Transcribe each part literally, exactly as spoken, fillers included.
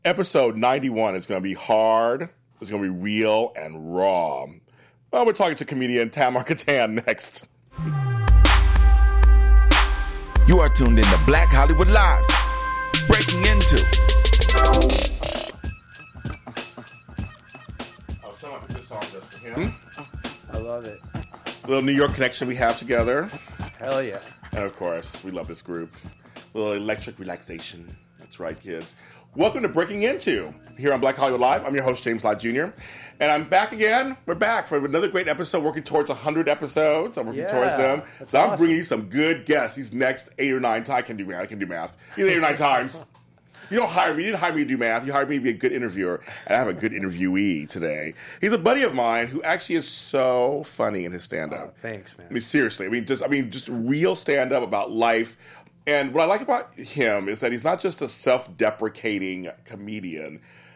Episode ninety-one is going to be hard. It's going to be real and raw. Well, we're talking to comedian Tamar Katan next. You are tuned in to Black Hollywood Lives. Breaking into. Oh, someone put this song just for him. I love it. A little New York connection we have together. Hell yeah. And of course, we love this group. A little electric relaxation. That's right, kids. Welcome to Breaking Into here on Black Hollywood Live. I'm your host, James Lott Junior And I'm back again. We're back for another great episode, working towards one hundred episodes. I'm working yeah, towards them. That's so I'm awesome. bringing you some good guests these next eight or nine times. I can do math. I can do math. Either eight or nine times. You don't hire me. You didn't hire me to do math. You hired me to be a good interviewer. And I have a good interviewee today. He's a buddy of mine who actually is so funny in his stand-up. Oh, thanks, man. I mean, seriously. I mean, just I mean, just real stand-up about life. And what I like about him is that he's not just a self-deprecating comedian.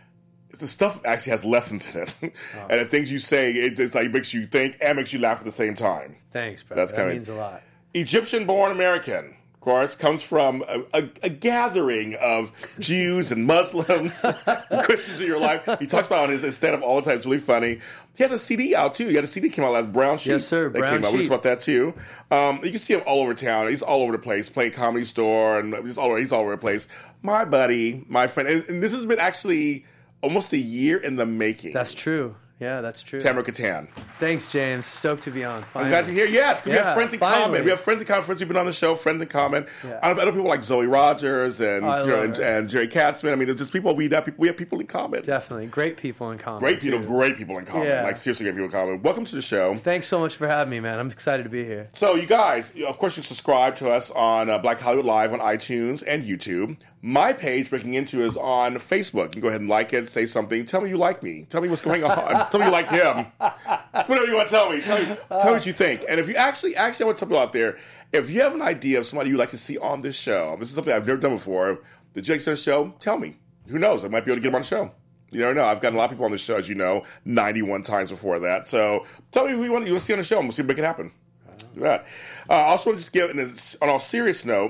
The stuff actually has lessons in it. Oh. And the things you say, it just like makes you think and makes you laugh at the same time. Thanks, bro. That's that kinda, means a lot. Egyptian-born American, of course, comes from a, a, a gathering of Jews and Muslims and Christians in your life. He talks about it on his, his stand-up all the time. It's really funny. He has a C D out, too. He had a C D came out last Brown Sheep. Yes, sir. That Brown came out. We Sheep. talked about that, too. Um, you can see him all over town. He's all over the place, playing Comedy Store, and just all over, he's all over the place. My buddy, my friend, and, and this has been actually almost a year in the making. That's true. Yeah, that's true. Tamar Katan. Thanks, James. Stoked to be on. Finally. I'm glad you're here. Yes, we Yeah, have friends in finally. common. We have friends in common. Friends who've been on the show. Friends in common. Yeah. I know other people like Zoe Rogers and Oh, I you know, love and, her. and Jerry Katzman. I mean, there's just people we have. People we have people in common. Definitely. Great people in common. Great people. too. Great people in common. Yeah. Like seriously, great people in common. Welcome to the show. Thanks so much for having me, man. I'm excited to be here. So, you guys, of course, you subscribe to us on uh, Black Hollywood Live on iTunes and YouTube. My page, Breaking Into, is on Facebook. You can go ahead and like it, say something. Tell me you like me. Tell me what's going on. Tell me you like him. Whatever you want to tell me. Tell me, tell me what you think. And if you actually, actually, I want to tell people out there, if you have an idea of somebody you'd like to see on this show, this is something I've never done before, the Jake Says Show, tell me. Who knows? I might be able to get them on the show. You never know. I've gotten a lot of people on the show, as you know, ninety-one times before that. So tell me who you want to see on the show, and we'll see if we can happen. Do that. Uh, I also want to just give, on a serious note,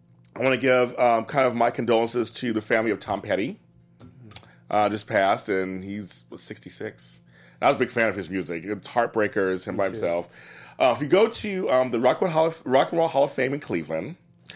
I want to give um, kind of my condolences to the family of Tom Petty. Uh, just passed, and he's was sixty-six. And I was a big fan of his music. It's Heartbreakers, him Me by too. himself. Uh, if you go to um, the Rock and, Hall of, Rock and Roll Hall of Fame in Cleveland,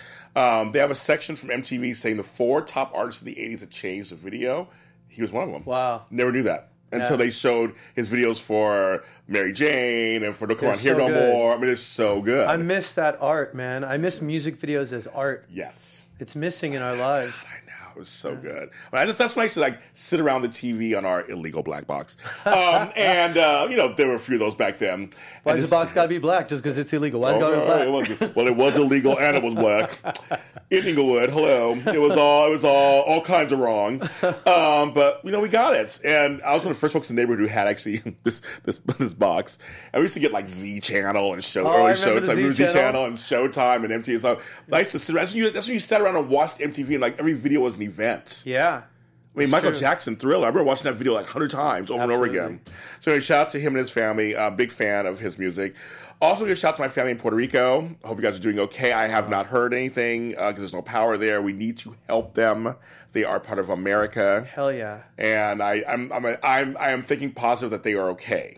um, they have a section from M T V saying the four top artists of the eighties that changed the video. He was one of them. Wow. Never knew that. Until Yeah. they showed his videos for Mary Jane and for Don't Come They're On Here so No good. More. I mean, it's so good. I miss that art, man. I miss music videos as art. yes. It's missing in our lives. I know. It was so good. I just, that's when I used to like sit around the T V on our illegal black box. Um, and, uh, you know, there were a few of those back then. Why And does just- the box got to be black just because it's illegal? Why is it got to be Oh, black? it was, well, it was illegal and it was black. In Inglewood, hello. It was all, it was all, all kinds of wrong. Um, but you know, we got it. And I was one of the first folks in the neighborhood who had actually this this this box. And we used to get like Z Channel and show Oh, I early remember the Showtime, Z Z Channel. Channel and Showtime and M T V. So I used to sit around. That's when, you, that's when you sat around and watched M T V, and like every video was an event. Yeah. I mean, It's Michael true. Jackson, Thriller. I remember watching that video like a hundred times over Absolutely. and over again. So anyway, shout out to him and his family. Uh, big fan of his music. Also, give a shout out to my family in Puerto Rico. I hope you guys are doing okay. I have not heard anything because there's no power there. We need to help them. They are part of America, Hell yeah. and I, I'm, I'm, I'm, I am thinking positive that they are okay.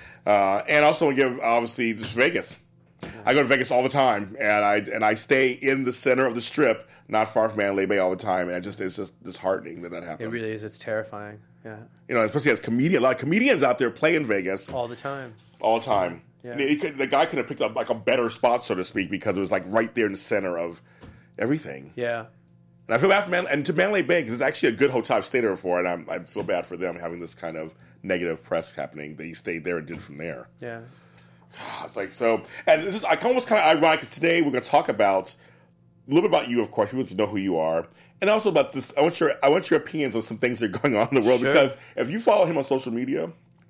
Uh, and also, want to give obviously just Vegas. I go to Vegas all the time, and I and I stay in the center of the Strip, not far from Mandalay Bay all the time. And it just it's just disheartening that that happened. It really is. It's terrifying. Yeah. You know, especially as comedian, a lot of comedians out there play in Vegas All the time. all the time. Yeah. And he could, the guy could have picked up like a better spot, so to speak, because it was like right there in the center of everything. Yeah. And I feel bad for Man and to Mandalay Bay because it's actually a good hotel I've stayed there before, and I'm, I feel bad for them having this kind of negative press happening that he stayed there and did from there. Yeah. It's like so, and this is like almost kind of ironic because today we're going to talk about a little bit about you, of course, people to know who you are, and also about this. I want your I want your opinions on some things that are going on in the world Sure. because if you follow him on social media,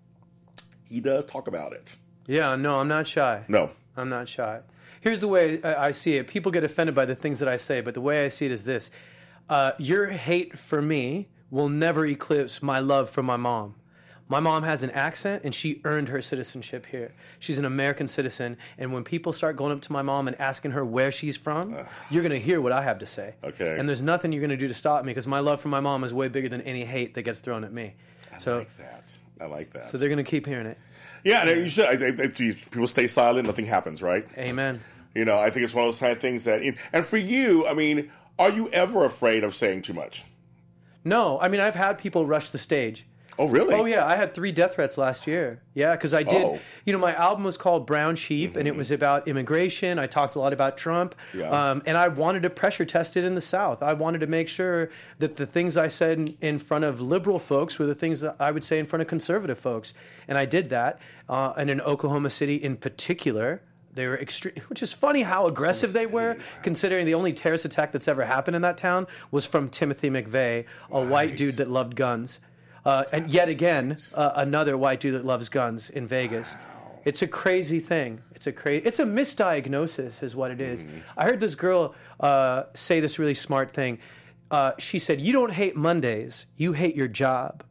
he does talk about it. Yeah, no, I'm not shy. No, I'm not shy. Here's the way I I see it. People get offended by the things that I say, but the way I see it is this. Uh, your hate for me will never eclipse my love for my mom. My mom has an accent, and she earned her citizenship here. She's an American citizen, and when people start going up to my mom and asking her where she's from, uh, you're going to hear what I have to say. Okay. And there's nothing you're going to do to stop me, because my love for my mom is way bigger than any hate that gets thrown at me. I so, like that. I like that. So they're going to keep hearing it. Yeah, and you should. I, I, people stay silent, nothing happens, right? Amen. You know, I think it's one of those kind of things that... And for you, I mean, are you ever afraid of saying too much? No. I mean, I've had people rush the stage. Oh, really? Oh, yeah. I had three death threats last year. Yeah, because I did... Oh. You know, my album was called Brown Sheep, mm-hmm. and it was about immigration. I talked a lot about Trump. Yeah. Um, and I wanted to pressure test it in the South. I wanted to make sure that the things I said in, in front of liberal folks were the things that I would say in front of conservative folks. And I did that. Uh, and in Oklahoma City in particular... They were extreme, which is funny how aggressive they were, considering the only terrorist attack that's ever happened in that town was from Timothy McVeigh, a right. white dude that loved guns. Uh, and yet again, uh, another white dude that loves guns in Vegas. Wow. It's a crazy thing. It's a crazy. It's a misdiagnosis, is what it is. Mm. I heard this girl uh, say this really smart thing. Uh, she said, "You don't hate Mondays. You hate your job."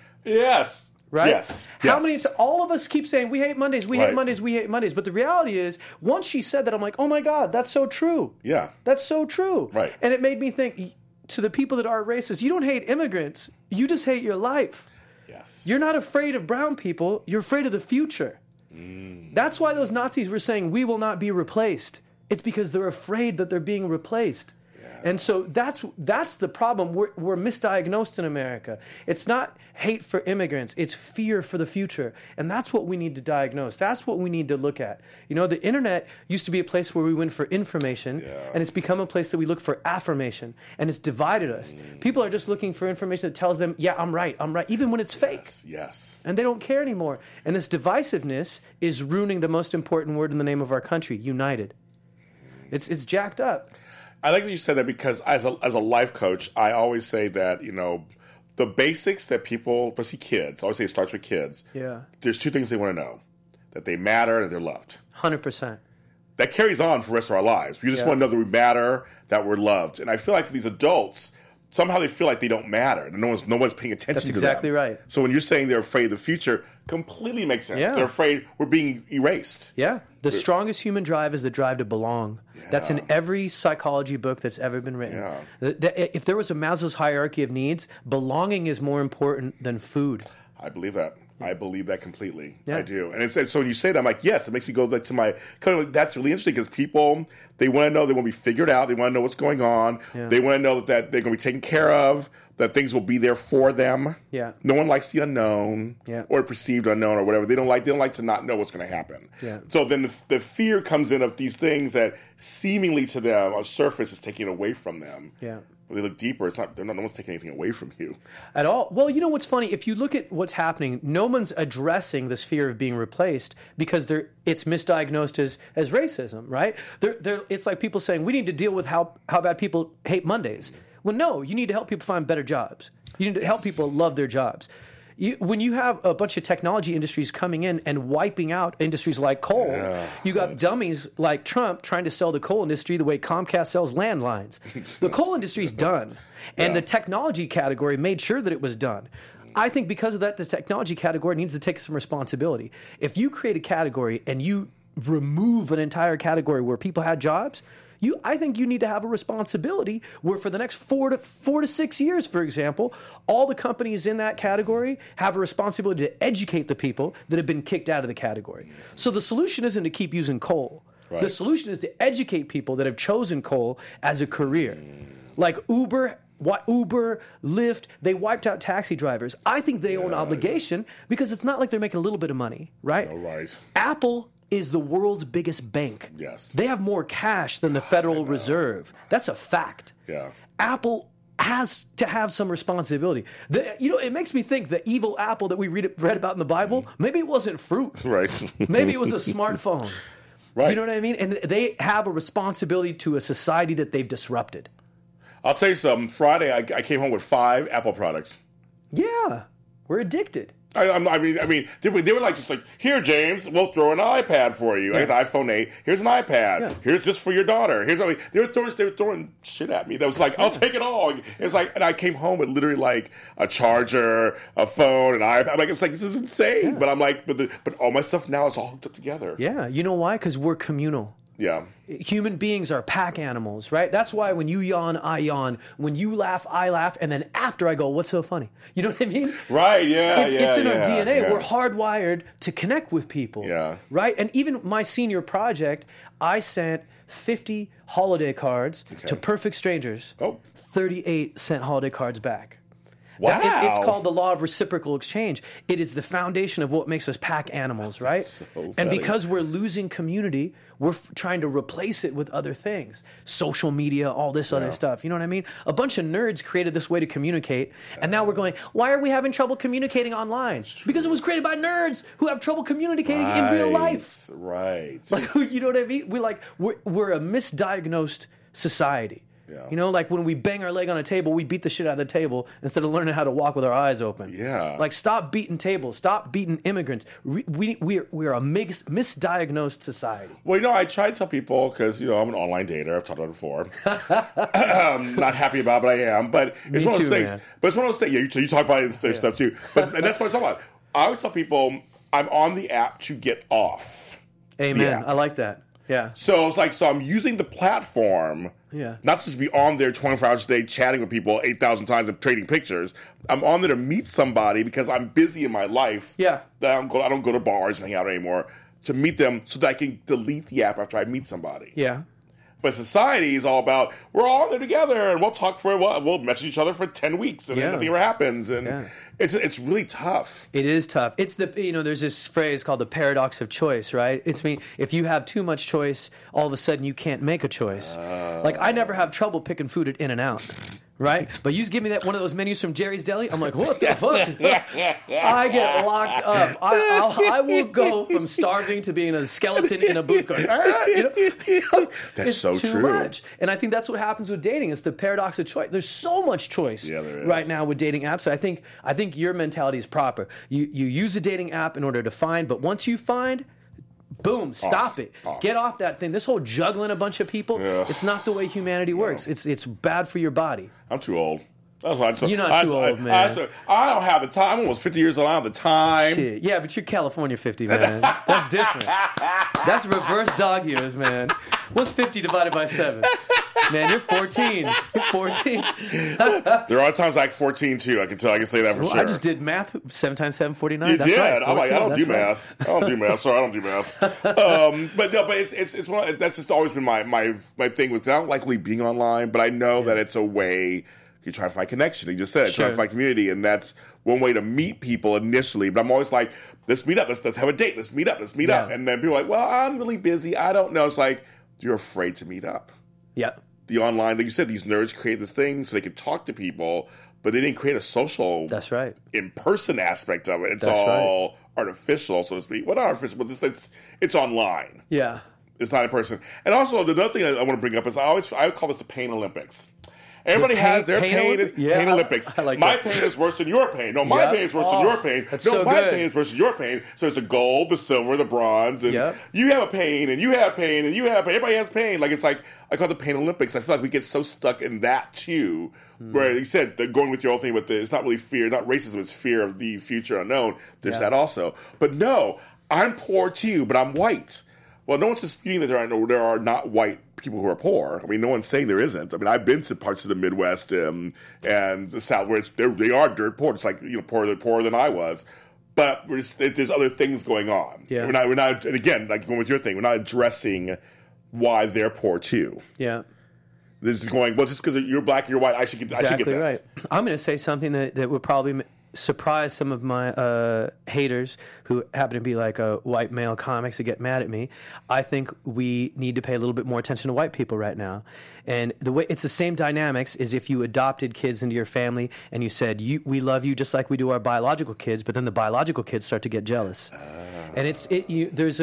Yes. Right? Yes. How yes. many? All of us keep saying we hate Mondays, we right. hate Mondays, we hate Mondays. But the reality is, once she said that, I'm like, oh my God, that's so true. Yeah, that's so true. Right. And it made me think to the people that are racist: you don't hate immigrants, you just hate your life. Yes. You're not afraid of brown people. You're afraid of the future. Mm. That's why those Nazis were saying we will not be replaced. It's because they're afraid that they're being replaced. And so that's that's the problem. We're, we're misdiagnosed in America. It's not hate for immigrants. It's fear for the future. And that's what we need to diagnose. That's what we need to look at. You know, the internet used to be a place where we went for information, yeah. and it's become a place that we look for affirmation. And it's divided us. Mm. People are just looking for information that tells them, yeah, I'm right, I'm right, even when it's fake. Yes, yes. And they don't care anymore. And this divisiveness is ruining the most important word in the name of our country, united. It's it's jacked up. I like that you said that because as a as a life coach, I always say that, you know, the basics that people, especially kids, I always say it starts with kids. Yeah. There's two things they want to know: that they matter and they're loved. one hundred percent. That carries on for the rest of our lives. We just yeah. want to know that we matter, that we're loved. And I feel like for these adults, somehow they feel like they don't matter. And no one's no one's paying attention That's to exactly them. right. So when you're saying they're afraid of the future, completely makes sense. Yeah. They're afraid we're being erased. Yeah. The They're, strongest human drive is the drive to belong. Yeah. That's in every psychology book that's ever been written. Yeah. The, the, if there was a Maslow's hierarchy of needs, belonging is more important than food. I believe that. I believe that completely. Yeah. I do. And it's, so when you say that, I'm like, yes, it makes me go like to my, kind of, that's really interesting because people, they want to know, they want to be figured out, they want to know what's going on, yeah. they want to know that they're going to be taken care of, that things will be there for them. Yeah. No one likes the unknown yeah. or perceived unknown or whatever. They don't like, they don't like to not know what's going to happen. Yeah. So then the, the fear comes in of these things that seemingly to them on surface is taken away from them. Yeah. When they look deeper, it's not, not, no one's taking anything away from you. At all. Well, you know what's funny? If you look at what's happening, no one's addressing this fear of being replaced because they're, it's misdiagnosed as, as racism, right? They're, they're, it's like people saying, we need to deal with how, how bad people hate Mondays. Well, no, you need to help people find better jobs. You need to help people love their jobs. You, when you have a bunch of technology industries coming in and wiping out industries like coal, yeah, you got dummies like Trump trying to sell the coal industry the way Comcast sells landlines. The coal industry's done, and yeah. the technology category made sure that it was done. I think because of that, the technology category needs to take some responsibility. If you create a category and you remove an entire category where people had jobs, You, I think you need to have a responsibility where for the next four to four to six years, for example, all the companies in that category have a responsibility to educate the people that have been kicked out of the category. So the solution isn't to keep using coal. Right. The solution is to educate people that have chosen coal as a career. Like Uber, Uber, Lyft, they wiped out taxi drivers. I think they owe an obligation yeah. because it's not like they're making a little bit of money, right? No rise. Apple is the world's biggest bank. Yes. They have more cash than the Federal Reserve. That's a fact. Yeah. Apple has to have some responsibility. The, you know, it makes me think the evil apple that we read, read about in the Bible, maybe it wasn't fruit. Right. Maybe it was a smartphone. Right. You know what I mean? And they have a responsibility to a society that they've disrupted. I'll tell you something. Friday, I, I came home with five Apple products. Yeah. We're addicted. I, I'm- I mean, I mean, they were, they were like just like, here, James, we'll throw an iPad for you. I got the iPhone eight. Here's an iPad. Yeah. Here's this for your daughter. Here's I mean, they were throwing they were throwing shit at me. That was like, I'll take it all. It's like, and I came home with literally like a charger, a phone, an iPad. I'm like, it's like this is insane. Yeah. But I'm like, but the, but all my stuff now is all hooked up together. Yeah, you know why? Because we're communal. Yeah. Human beings are pack animals, right? That's why when you yawn, I yawn. When you laugh, I laugh. And then after I go, what's so funny? You know what I mean? Right, yeah, It's, yeah, it's in yeah, our D N A. yeah. We're hardwired to connect with people. Yeah. Right? And even my senior project, I sent fifty holiday cards to perfect strangers. Oh. thirty-eight sent holiday cards back. Wow. That- it- it's called the law of reciprocal exchange. It is the foundation of what makes us pack animals, right? so and funny. because we're losing community, we're f- trying to replace it with other things. Social media, all this other stuff. You know what I mean? A bunch of nerds created this way to communicate, and now we're going, why are we having trouble communicating online? Because it was created by nerds who have trouble communicating in real life. Right. Like, you know what I mean? We're like, we're, we're a misdiagnosed society. Yeah. You know, like when we bang our leg on a table, we beat the shit out of the table instead of learning how to walk with our eyes open. Yeah. Like, stop beating tables. Stop beating immigrants. We, we, we're, we're a mis- misdiagnosed society. Well, you know, I try to tell people because you know I'm an online dater. I've talked about it before. I'm not happy about, it, but I am. But it's Me one of those too, things. man. But it's one of those things. Yeah, you, so you talk about it and stuff too. But and that's what I'm talking about. I always tell people I'm on the app to get off. Amen. Yeah. I like that. Yeah. So it's like, so I'm using the platform, Yeah. not just to be on there twenty-four hours a day chatting with people eight thousand times and trading pictures. I'm on there to meet somebody because I'm busy in my life. Yeah. That I'm go, I don't go to bars and hang out anymore. To meet them so that I can delete the app after I meet somebody. Yeah. But society is all about, we're all there together and we'll talk for, we'll, we'll message each other for ten weeks and Yeah. then nothing ever happens. And Yeah. it's it's really tough. It is tough. It's the, you know, there's this phrase called the paradox of choice, right? It's mean if you have too much choice, all of a sudden you can't make a choice. Like, I never have trouble picking food at In-N-Out, right? But you just give me that one of those menus from Jerry's Deli, I'm like, what the fuck? I get locked up. I, I'll, I will go from starving to being a skeleton in a booth going, "Ah," you know? That's It's so too true. much. And I think that's what happens with dating. It's the paradox of choice. There's so much choice Yeah, there is. right now with dating apps. I think I think your mentality is proper. You you use a dating app in order to find, but once you find, boom, stop it. Off. Get off that thing. This whole juggling a bunch of people, Yeah. it's not the way humanity works. It's it's bad for your body. I'm too old. That's why I just, You're not I, too I, old, I, man. I, I don't have the time. I'm almost fifty years old. I don't have the time. Shit. Yeah, but you're California fifty, man. That's different. That's reverse dog years, man. What's fifty divided by seven? Man, you're fourteen. You're fourteen. There are times like fourteen too. I can tell. I can say that for Well, sure. I just did math. Seven times seven, forty-nine. You That's did. right. I'm like, I fourteen, don't do that's right. math. I don't do math. Sorry, I don't do math. Um, but no, but it's it's it's one. That's just always been my my my thing with. I don't like really being online, but I know that it's a way. You try to find connection. You just said it. Try to Sure. find community, and that's one way to meet people initially. But I'm always like, let's meet up. Let's let's have a date. Let's meet up. Let's meet up. Yeah. And then people are like, well, I'm really busy. I don't know. It's like you're afraid to meet up. Yeah. The online, like you said, these nerds create this thing so they could talk to people, but they didn't create a social, That's right. in-person aspect of it. It's That's all artificial, so to speak. Well, not artificial, but just it's it's online. Yeah. It's not in person. And also, the other thing I, I want to bring up is I always I call this the Pain Olympics. Everybody The pain- has their pain pain, Olympics? pain, Yeah, I- Olympics. I like my that. pain is worse than your pain. No, my Yep. pain is worse Oh, than your pain. that's no, so my good. pain is worse than your pain. So it's the gold, the silver, the bronze, and Yep. you have a pain, and you have pain, and you have pain. Everybody has pain. Like it's like I call it the Pain Olympics. I feel like we get so stuck in that too. Hmm. Where you said the, going with your old thing with the it's not really fear, not racism, it's fear of the future unknown. There's Yeah. that also. But no, I'm poor too, but I'm white. Well, no one's disputing that there are no, there are not white people who are poor. I mean, no one's saying there isn't. I mean, I've been to parts of the Midwest and and the South where it's, they are dirt poor. It's like you know poorer poorer than I was. But we're just, there's other things going on. Yeah. We're not. We're not. And again, like going with your thing, we're not addressing why they're poor too. Yeah. This is going well just because you're black, you're white. I should get. I should get Exactly this. right. I'm going to say something that, that would probably m- surprise some of my uh, haters who happen to be like uh, white male comics that get mad at me. I think we need to pay a little bit more attention to white people right now. And the way it's the same dynamics as if you adopted kids into your family and you said, you, we love you just like we do our biological kids, but then the biological kids start to get jealous. And it's it, you, there's a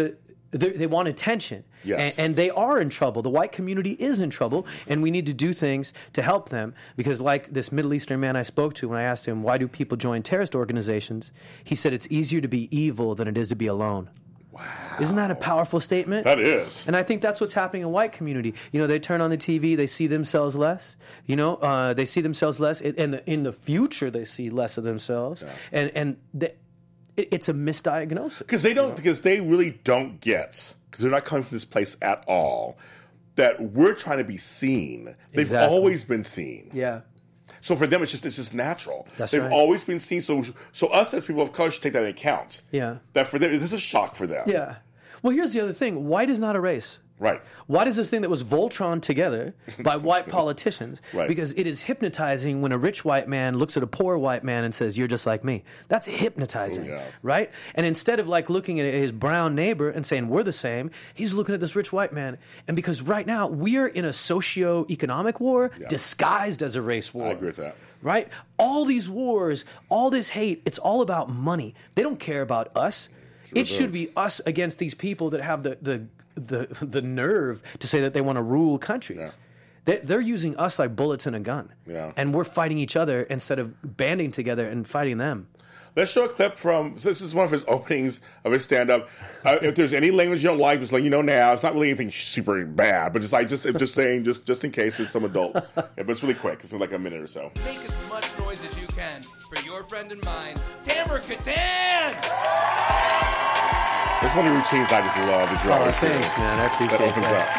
they, they want attention. Yes. And, and they are in trouble. The white community is in trouble, and we need to do things to help them. Because like this Middle Eastern man I spoke to, when I asked him, why do people join terrorist organizations? He said it's easier to be evil than it is to be alone. Wow. Isn't that a powerful statement? That is. And I think that's what's happening in the white community. You know, they turn on the T V, they see themselves less. You know, uh, they see themselves less. And in the, in the future, they see less of themselves. Yeah. And, and they, it, it's a misdiagnosis. Because they don't, because you know? they really don't get, because they're not coming from this place at all, that we're trying to be seen. They've Exactly. always been seen. Yeah. So for them, it's just it's just natural. That's They've right. always been seen. So so us as people of color should take that into account. Yeah. That for them, this is a shock for them. Yeah. Well, here's the other thing. White is not a race. Right. White is this thing that was Voltron together by white politicians Right. because it is hypnotizing when a rich white man looks at a poor white man and says, you're just like me. That's hypnotizing, Oh, yeah. right? And instead of like looking at his brown neighbor and saying, we're the same, he's looking at this rich white man. And because right now we're in a socio-economic war Yeah. disguised as a race war. I agree with that. Right? All these wars, all this hate, it's all about money. They don't care about us. It should be us against these people that have the the the, the nerve to say that they want to rule countries. Yeah. They, they're using us like bullets in a gun. Yeah. And we're fighting each other instead of banding together and fighting them. Let's show a clip from, so this is one of his openings of his stand-up. Uh, if there's any language you don't like, just let you know now. It's not really anything super bad, but just like just I'm just saying, just just in case it's some adult. Yeah, but it's really quick. It's like a minute or so. Make as much noise as you can for your friend and mine, Tamara Katan! There's one of the routines I just love. That you're Oh, always thanks, doing. man. I appreciate That opens that.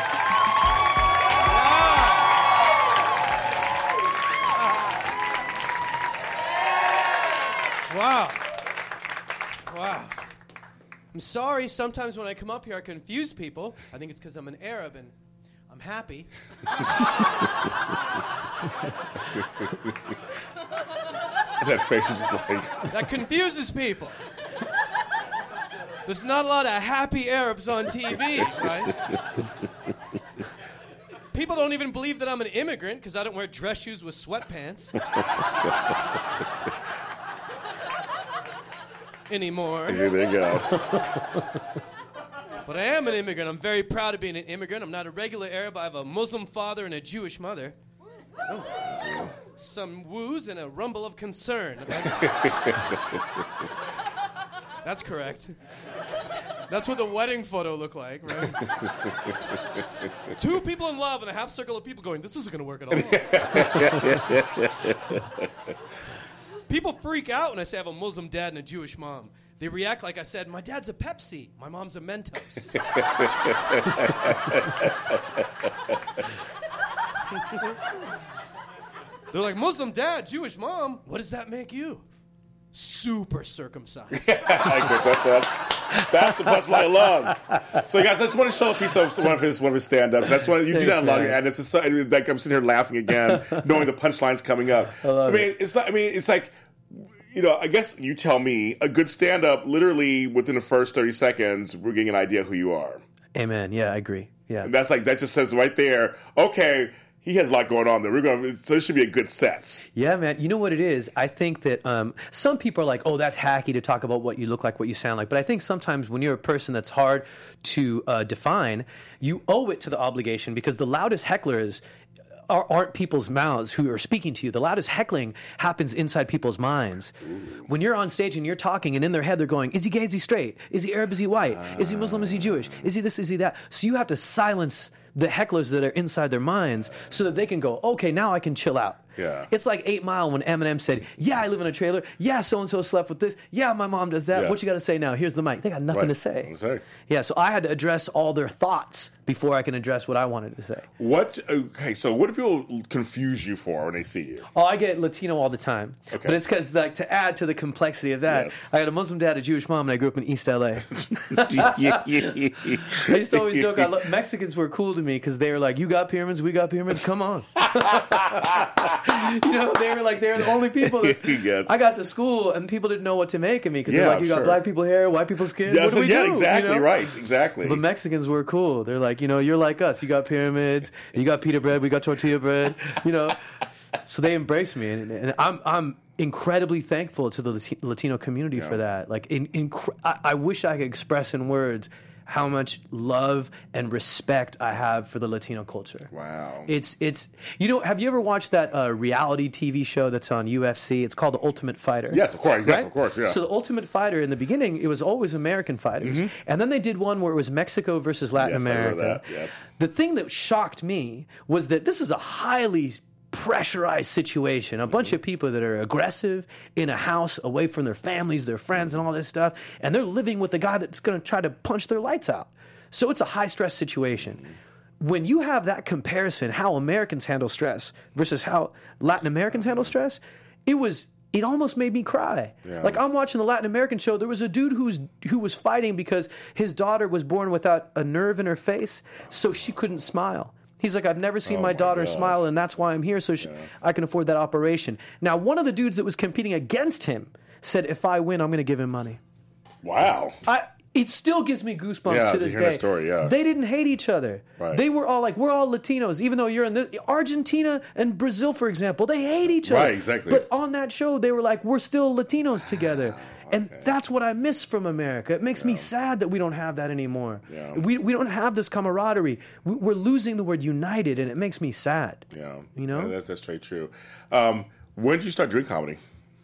Wow. Wow. I'm sorry, sometimes when I come up here I confuse people. I think it's because I'm an Arab and I'm happy. That face is just like... That confuses people. There's not a lot of happy Arabs on T V, right? People don't even believe that I'm an immigrant because I don't wear dress shoes with sweatpants. Anymore. Here they go. But I am an immigrant. I'm very proud of being an immigrant. I'm not a regular Arab. I have a Muslim father and a Jewish mother. Oh. Some woos and a rumble of concern. That's correct. That's what the wedding photo looked like, right? Two people in love and a half circle of people going, this isn't going to work at all. People freak out when I say I have a Muslim dad and a Jewish mom. They react like I said, my dad's a Pepsi, my mom's a Mentos. They're like, Muslim dad, Jewish mom, what does that make you? Super circumcised. I guess that's, that's, that's the puzzle I love. So, guys, let's want to show a piece of one of his one of his stand-ups. That's one you do that a lot, and it's just, like I'm sitting here laughing again, knowing the punchline's coming up. I, I mean, it. it's not. I mean, it's like, you know, I guess you tell me a good stand-up. Literally within the first thirty seconds, we're getting an idea who you are. Amen. Yeah, I agree. Yeah, and that's like that just says right there. Okay. He has a lot going on there. We're going, so this should be a good set. Yeah, man. You know what it is? I think that um, some people are like, oh, that's hacky to talk about what you look like, what you sound like. But I think sometimes when you're a person that's hard to uh, define, you owe it to the obligation because the loudest hecklers are, aren't people's mouths who are speaking to you. The loudest heckling happens inside people's minds. Ooh. When you're on stage and you're talking and in their head they're going, is he gay, is he straight? Is he Arab, is he white? Uh, is he Muslim, is he Jewish? Is he this, is he that? So you have to silence the hecklers that are inside their minds so that they can go, okay, now I can chill out. Yeah. It's like eight mile when Eminem said, yeah, I live in a trailer. Yeah, so-and-so slept with this. Yeah, my mom does that. Yeah. What you got to say now? Here's the mic. They got nothing right. to say. say. Yeah, so I had to address all their thoughts before I can address what I wanted to say. What, okay, so what do people confuse you for when they see you? Oh, I get Latino all the time. Okay. But it's because, like, to add to the complexity of that, yes. I got a Muslim dad, a Jewish mom, and I grew up in East L A. I used to always joke, I lo- Mexicans were cool to me because they were like, you got pyramids, we got pyramids, come on. You know, they were like, they were the only people that yes. I got to school and people didn't know what to make of me because yeah, they're like, you sure. got black people hair, white people skin, yeah, what so, do we yeah, do? exactly, you know? right, exactly. But Mexicans were cool. They're like, you know, you're like us. You got pyramids, you got pita bread, we got tortilla bread, you know. So they embraced me, and, and I'm I'm incredibly thankful to the Latino community yeah. for that. Like, in, in, I, I wish I could express in words how much love and respect I have for the Latino culture. Wow. It's, it's you know, have you ever watched that uh, reality T V show that's on U F C? It's called The Ultimate Fighter. Yes, of course. Yes, Right? of course, yeah. So The Ultimate Fighter, in the beginning, it was always American fighters. And then they did one where it was Mexico versus Latin Yes, I remember America. that, yes. The thing that shocked me was that this is a highly pressurized situation. A bunch of people that are aggressive in a house away from their families, their friends, and all this stuff. And they're living with a guy that's going to try to punch their lights out. So it's a high-stress situation. When you have that comparison, how Americans handle stress versus how Latin Americans handle stress, it was it almost made me cry. Yeah. Like, I'm watching the Latin American show. There was a dude who's who was fighting because his daughter was born without a nerve in her face, so she couldn't smile. He's like, I've never seen Oh my my daughter gosh. smile, and that's why I'm here, so she, I can afford that operation. Now, one of the dudes that was competing against him said, if I win, I'm going to give him money. Wow. I, it still gives me goosebumps Yeah, to to this hear day. that story, yeah. They didn't hate each other. Right. They were all like, we're all Latinos, even though you're in the Argentina and Brazil, for example, they hate each other. Right, exactly. But on that show, they were like, we're still Latinos together. And that's what I miss from America. It makes me sad that we don't have that anymore. Yeah. We we don't have this camaraderie. We, we're losing the word united, and it makes me sad. Yeah. You know? Yeah, that's, that's straight true. Um, when did you start doing comedy?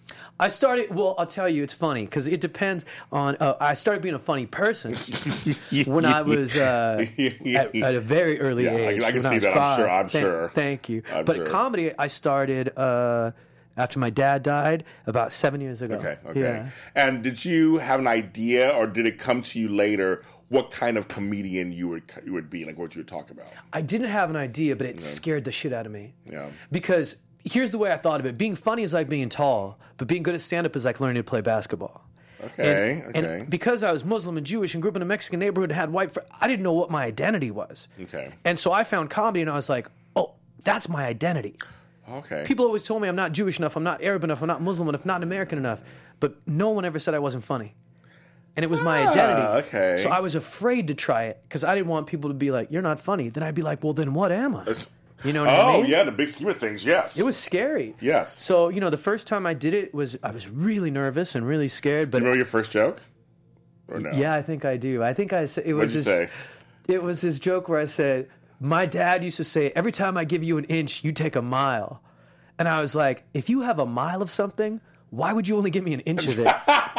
I started, well, I'll tell you, it's funny, because it depends on, uh, I started being a funny person when I was uh, at, at a very early Yeah, I age. can- I can when see was that, I'm five. sure, I'm Thank- sure. Thank you. I'm but sure. comedy, I started uh, after my dad died about seven years ago. Okay, okay. Yeah. And did you have an idea, or did it come to you later, what kind of comedian you would you would be, like what you would talk about? I didn't have an idea, but it scared the shit out of me. Yeah. Because here's the way I thought of it. Being funny is like being tall, but being good at stand-up is like learning to play basketball. Okay, and, okay. and because I was Muslim and Jewish and grew up in a Mexican neighborhood and had white friends, I didn't know what my identity was. Okay. And so I found comedy and I was like, oh, that's my identity. Okay. People always told me I'm not Jewish enough, I'm not Arab enough, I'm not Muslim enough, not American enough. But no one ever said I wasn't funny. And it was my Ah, identity. okay. So I was afraid to try it because I didn't want people to be like, you're not funny. Then I'd be like, well, then what am I? You know what oh, I mean? yeah, the big scheme of things, yes. It was scary. Yes. So, you know, the first time I did it was I was really nervous and really scared. But You remember your first joke? Or no? yeah, I think I do. I think I said it was What'd you this, say? It was this joke where I said, my dad used to say, every time I give you an inch, you take a mile. And I was like, if you have a mile of something, why would you only give me an inch of it?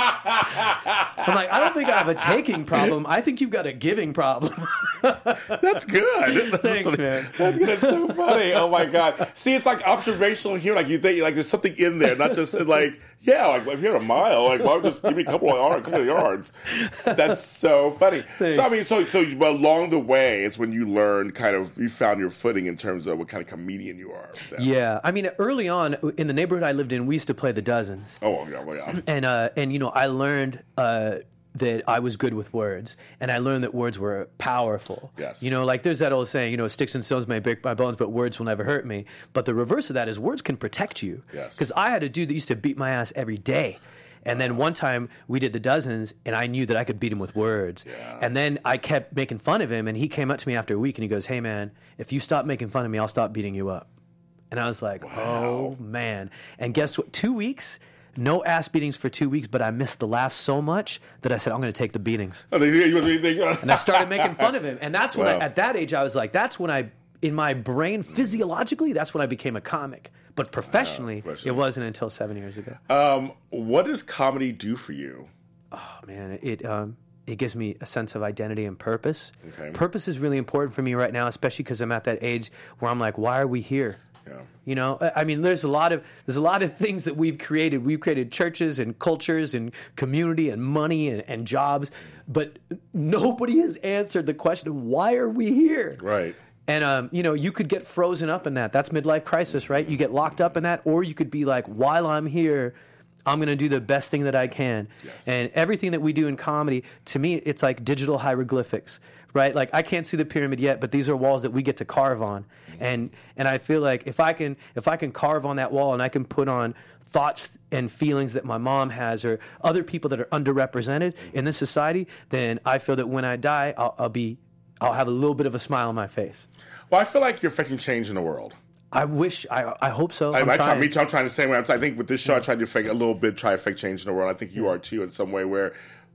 I'm like, I don't think I have a taking problem. I think you've got a giving problem. That's good. Thanks, man. That's good. That's so funny. Oh my god. See, it's like observational humor. Like you think, like there's something in there, not just like, yeah, like if you're a mile, like why would just give me a couple of yards, couple of yards? That's so funny. Thanks. So I mean, so so but along the way, it's when you learned kind of you found your footing in terms of what kind of comedian you are. Then. Yeah. I mean, early on in the neighborhood I lived in, we used to play the dozens. Oh yeah, well, yeah. And, uh, and you know, I learned uh, that I was good with words, and I learned that words were powerful. Yes. You know, like there's that old saying, you know, sticks and stones may break my bones, but words will never hurt me. But the reverse of that is words can protect you. Yes. Because I had a dude that used to beat my ass every day. And then one time we did the dozens, and I knew that I could beat him with words. Yeah. And then I kept making fun of him, and he came up to me after a week, and he goes, hey, man, if you stop making fun of me, I'll stop beating you up. And I was like, oh, man. And guess what? Two weeks, no ass beatings for two weeks, but I missed the laughs so much that I said, I'm going to take the beatings. Oh, they- they- they- they- And I started making fun of him. And that's when, Wow. I, at that age, I was like, that's when I, in my brain, physiologically, that's when I became a comic. But professionally, professionally. it wasn't until seven years ago. Um, what does comedy do for you? Oh, man, it um, it gives me a sense of identity and purpose. Okay. Purpose is really important for me right now, especially because I'm at that age where I'm like, why are we here? Yeah. You know, I I mean, there's a lot of there's a lot of things that we've created. We've created churches and cultures and community and money and, and jobs, but nobody has answered the question of why are we here? Right. And um, you know, you could get frozen up in that. That's midlife crisis, right? You get locked up in that, or you could be like, while I'm here, I'm going to do the best thing that I can. Yes. And everything that we do in comedy, to me, it's like digital hieroglyphics, right? Like I can't see the pyramid yet, but these are walls that we get to carve on. And and I feel like if I can if I can carve on that wall and I can put on thoughts and feelings that my mom has or other people that are underrepresented in this society, then I feel that when I die, I'll, I'll be I'll have a little bit of a smile on my face. Well, I feel like you're affecting change in the world. I wish, I I hope so. I, I'm I try, trying. me too, I'm trying the same way. I'm, I think with this show, I tried to affect a little bit, try to affect change in the world. I think you are too, in some way, where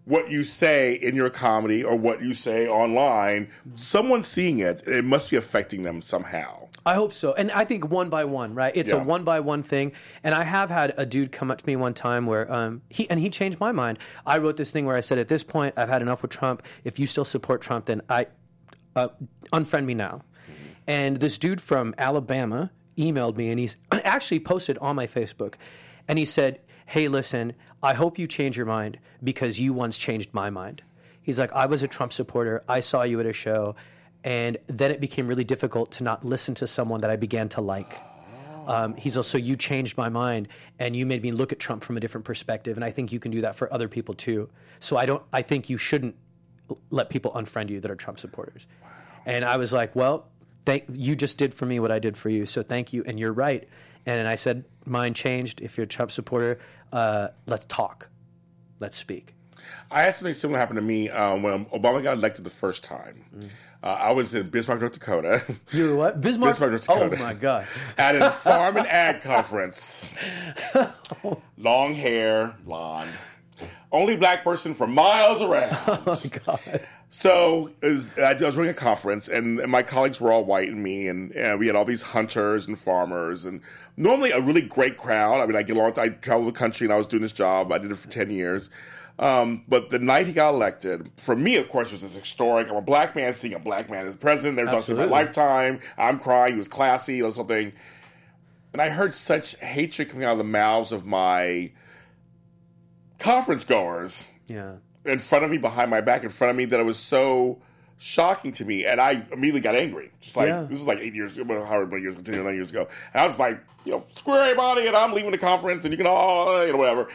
what you say in your comedy or what you say online, someone seeing it, it must be affecting them somehow. I hope so. And I think one by one, right? It's Yeah. a one by one thing. And I have had a dude come up to me one time where um, he, and he changed my mind. I wrote this thing where I said, at this point, I've had enough with Trump. If you still support Trump, then I, uh, unfriend me now. And this dude from Alabama emailed me, and he's actually posted on my Facebook. And he said, hey, listen, I hope you change your mind because you once changed my mind. He's like, I was a Trump supporter. I saw you at a show. And then it became really difficult to not listen to someone that I began to like. Um, he's also, you changed my mind, and you made me look at Trump from a different perspective. And I think you can do that for other people too. So I don't. I think you shouldn't let people unfriend you that are Trump supporters. Wow. And I was like, well, thank you just did for me what I did for you. So thank you. And you're right. And I said, mine changed. If you're a Trump supporter, uh, let's talk. Let's speak. I had something similar happen to me um, when Obama got elected the first time. Mm. Uh, I was in Bismarck, North Dakota. You were what? Bismarck? Bismarck, North Dakota. Oh, my God. At a farm and ag conference. Long hair, blonde. Only black person for miles around. Oh, my God. So it was, I was running a conference, and, and my colleagues were all white and me, and, and we had all these hunters and farmers, and normally a really great crowd. I mean, I get along. I traveled the country, and I was doing this job. I did it for ten years. Um, but the night he got elected, for me, of course, it was historic. I'm a black man seeing a black man as president. They're talking about my lifetime. I'm crying. He was classy or something. And I heard such hatred coming out of the mouths of my conference goers. Yeah. In front of me, behind my back, in front of me, that it was so shocking to me. And I immediately got angry. Just like, Yeah. this was like eight years, however many years, ten, nine years ago. And I was like, you know, screw everybody, and I'm leaving the conference, and you can all, you know, whatever.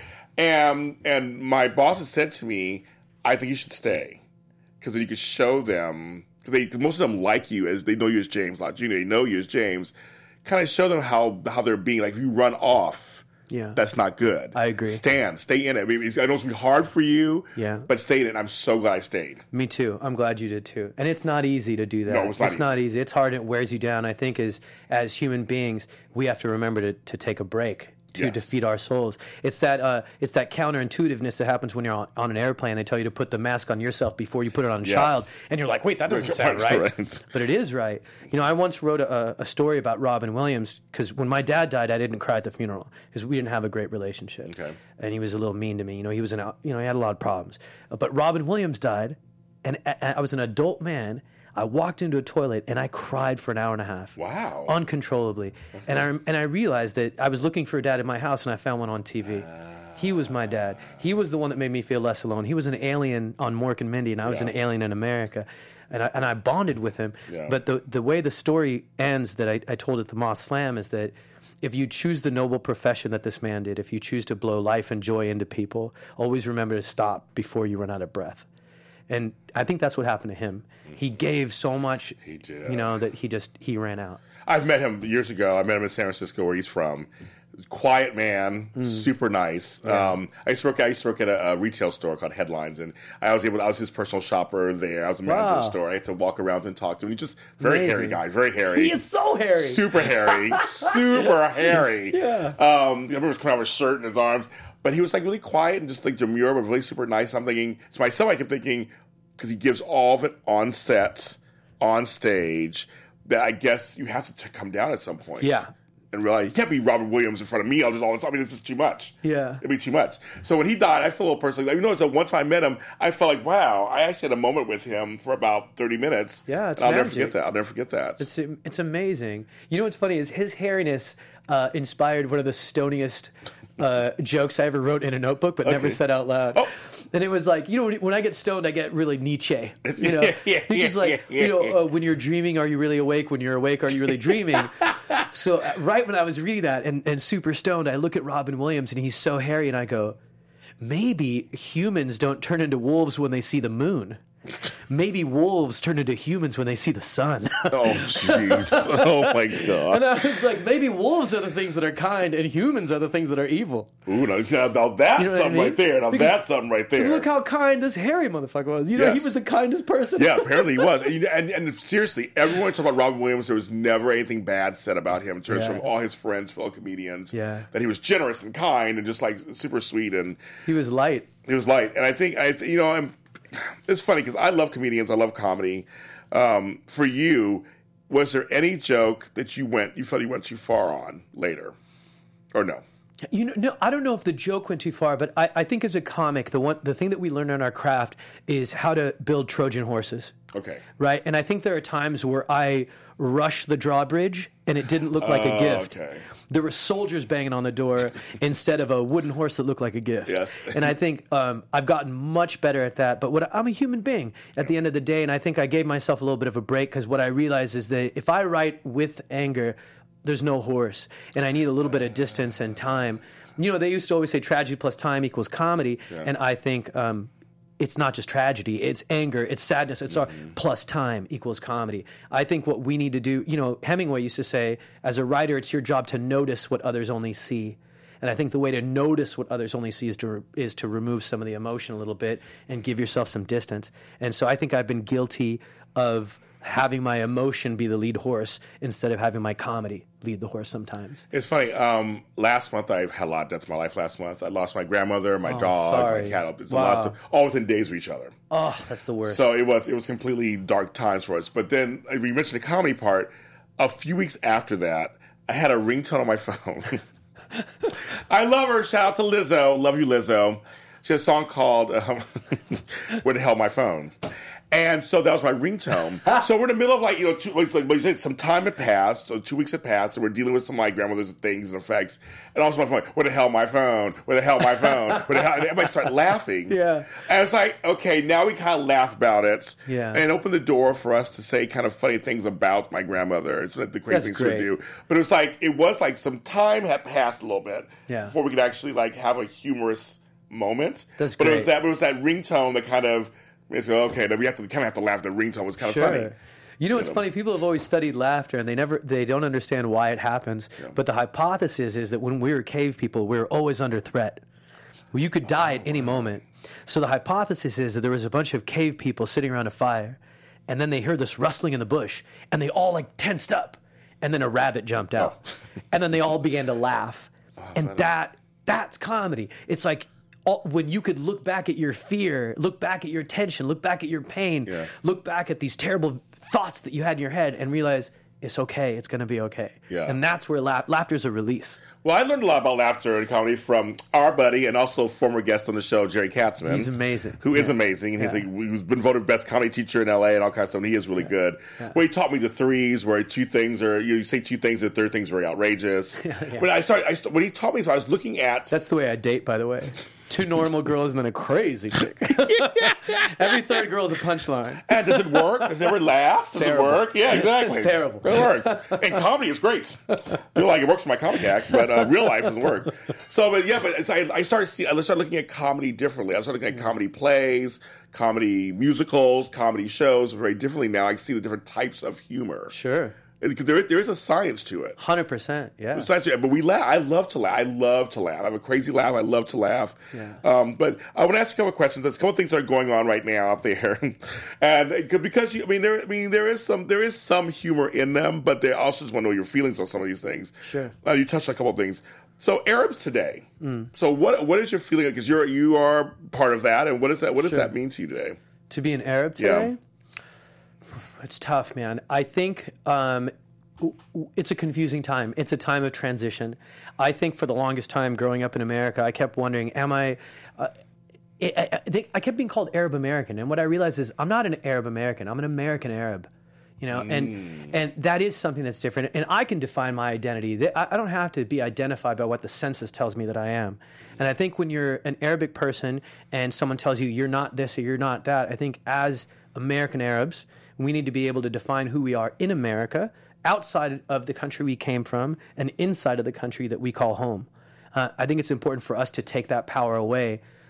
And and my boss has said to me, I think you should stay. Because then you could show them, because most of them like you, as they know you as James Lott Junior They know you as James. Kind of show them how, how they're being. Like, if you run off, Yeah. that's not good. I agree. Stand. Stay in it. I, mean, it's, I know it's going to be hard for you, Yeah. but stay in it. And I'm so glad I stayed. Me too. I'm glad you did too. And it's not easy to do that. No, it's not it's easy. not easy. It's hard and it wears you down. I think as as human beings, we have to remember to, to take a break to Yes. defeat our souls. It's that uh, it's that counterintuitiveness that happens when you're on, on an airplane. They tell you to put the mask on yourself before you put it on a Yes. child. And you're like, wait, that doesn't That's sound right. right. But it is right. You know, I once wrote a, a story about Robin Williams because when my dad died, I didn't cry at the funeral because we didn't have a great relationship. Okay. And he was a little mean to me. You know, he was an, you know, he had a lot of problems. Uh, But Robin Williams died, and I I was an adult man. I walked into a toilet and I cried for an hour and a half. Wow. Uncontrollably. And I and I realized that I was looking for a dad in my house and I found one on T V. He was my dad. He was the one that made me feel less alone. He was an alien on Mork and Mindy, and I was Yeah. an alien in America. And I, and I bonded with him. Yeah. But the the way the story ends that I, I told at the Moth Slam is that if you choose the noble profession that this man did, if you choose to blow life and joy into people, always remember to stop before you run out of breath. And I think that's what happened to him. He gave so much, He did. you know, that he just, he ran out. I've met him years ago. I met him in San Francisco, where he's from. Quiet man, super nice. Yeah. Um, I used to work. I used to work at a, a retail store called Headlines, and I was able. I was his personal shopper there. I was the manager of the Wow. store. I had to walk around and talk to him. He's just very Amazing. hairy guy, very hairy. He is so hairy. super hairy, super hairy. Yeah. Um, I remember he was coming out with a shirt in his arms, but he was like really quiet and just like demure, but really super nice. I'm thinking to myself, I kept thinking, because he gives all of it on set, on stage, that I guess you have to t- come down at some point. Yeah. And realize you can't be Robin Williams in front of me all, just all the time. I mean, this is too much. Yeah. It'd be too much. So when he died, I felt a little personally. Like, you know, so one time I met him, I felt like, wow, I actually had a moment with him for about thirty minutes. Yeah, it's and I'll never magic. forget that. I'll never forget that. It's it's amazing. You know what's funny is his hairiness uh, inspired one of the stoniest uh, jokes I ever wrote in a notebook, but never Okay. said out loud. Oh. And it was like, you know, when, when I get stoned, I get really Nietzsche. You know, Yeah, yeah, He's just yeah, like, yeah, you know, yeah. uh, when you're dreaming, are you really awake? When you're awake, are you really dreaming? So uh, right when I was reading that and, and super stoned, I look at Robin Williams and he's so hairy, and I go, maybe humans don't turn into wolves when they see the moon. maybe wolves turn into humans when they see the sun. Oh, jeez. Oh, my God. And I was like, maybe wolves are the things that are kind and humans are the things that are evil. Ooh, now, now that's You know what I something mean? right there. Now Because- that's something right there. Because look how kind this hairy motherfucker was. You know, he Yes. was the kindest person. Yeah, apparently he was. And, you know, and, and seriously, everyone talked about Robin Williams. There was never anything bad said about him in terms Yeah. from all his friends, fellow comedians. Yeah. That he was generous and kind and just like super sweet. And He was light. he was light. And I think, I th- you know, I'm, it's funny because I love comedians. I love comedy. Um, for you, was there any joke that you went, you felt you went too far on later? Or no? You know, no, I don't know if the joke went too far, but I, I think as a comic, the one, the thing that we learn in our craft is how to build Trojan horses. Okay. Right? And I think there are times where I rushed the drawbridge and it didn't look like a Oh, gift. okay. There were soldiers banging on the door instead of a wooden horse that looked like a gift. Yes. And I think um, I've gotten much better at that. But what I'm a human being at the end of the day, and I think I gave myself a little bit of a break because what I realized is that if I write with anger, there's no horse, and I need a little bit of distance and time. You know, they used to always say tragedy plus time equals comedy, and I think um, it's not just tragedy, it's anger, it's sadness, it's sorrow, plus time equals comedy. I think what we need to do, you know, Hemingway used to say, as a writer, it's your job to notice what others only see. And I think the way to notice what others only see is to, is to remove some of the emotion a little bit and give yourself some distance. And so I think I've been guilty of having my emotion be the lead horse instead of having my comedy lead the horse sometimes. It's funny. Um, last month, I had a lot of deaths in my life last month. I lost my grandmother, my dog, sorry. my cat. It's a Wow. lot of stuff, all within days of each other. Oh, that's the worst. So it was it was completely dark times for us. But then uh, we mentioned the comedy part. A few weeks after that, I had a ringtone on my phone. I love her. Shout out to Lizzo. Love you, Lizzo. She has a song called um, "Where the Hell My Phone." And so that was my ringtone. So we're in the middle of like, you know, two, like, like you said, some time had passed. So two weeks had passed, and we're dealing with some like grandmother's things and effects. And also my phone, where the hell my phone? Where the hell my phone? Where the hell? And everybody started laughing. Yeah. And it's like, okay, now we kind of laugh about it. Yeah. And it opened the door for us to say kind of funny things about my grandmother. It's one of the crazy That's things great. to do. But it was like, it was like some time had passed a little bit Yeah. before we could actually like have a humorous moment. That's but it great. was that, but it was that ringtone that kind of, it's like, okay, then we have to kind of have to laugh. The ringtone was kind of Sure. funny. You know, it's know. funny. People have always studied laughter, and they never, they don't understand why it happens. But the hypothesis is that when we were cave people, we were always under threat. Well, you could die at any moment. So the hypothesis is that there was a bunch of cave people sitting around a fire, and then they heard this rustling in the bush, and they all like tensed up, and then a rabbit jumped out, and then they all began to laugh, and that that's comedy. It's like. When you could look back at your fear, look back at your tension, look back at your pain, Yeah. look back at these terrible thoughts that you had in your head and realize it's okay, it's going to be okay. Yeah. And that's where la- laughter's a release. Well, I learned a lot about laughter and comedy from our buddy and also former guest on the show, Jerry Katzman. He's amazing. Who is amazing. And he's Yeah. like, he's been voted best comedy teacher in L A and all kinds of stuff. And he is really good. Well, he taught me the threes, where two things are, you, know, you say two things, the third thing's very outrageous. Yeah, yeah. When I started, I, st- when he taught me, so I was looking at. That's the way I date, by the way. Two normal girls and then a crazy chick. Every third girl is a punchline. And does it work? Does it ever laugh? Does terrible. it work? Yeah, exactly. It's terrible. It works. And comedy is great. You know, like it works for my comic act, but uh, real life doesn't work. So, but yeah, but it's, I, I started see, I started looking at comedy differently. I started looking at comedy plays, comedy musicals, comedy shows very differently now. I see the different types of humor. Sure. It- There, there is a science to it. one hundred percent, yeah. There's a science to it, but we laugh. I love to laugh. I love to laugh. I have a crazy laugh. I love to laugh. Yeah. Um, but I want to ask you a couple of questions. There's a couple of things that are going on right now out there, and it- because you, I mean, there, I mean, there is some, there is some humor in them, but they also just want to know your feelings on some of these things. Sure. Uh, you touched on a couple of things. So Arabs today. Mm. So what, what is your feeling? Because you're, you are part of that, and what is that? What does Sure. that mean to you today? To be an Arab Yeah. today? It's tough, man. I think um, w- w- it's a confusing time. It's a time of transition. I think for the longest time growing up in America, I kept wondering, am I... Uh, I, I, I think I kept being called Arab American, and what I realized is I'm not an Arab American. I'm an American Arab. You know, and and that is something that's different. And I can define my identity. Th- I I don't have to be identified by what the census tells me that I am. And I think when you're an Arabic person and someone tells you you're not this or you're not that, I think as American Arabs, we need to be able to define who we are in America, outside of the country we came from, and inside of the country that we call home. Uh, I think it's important for us to take that power away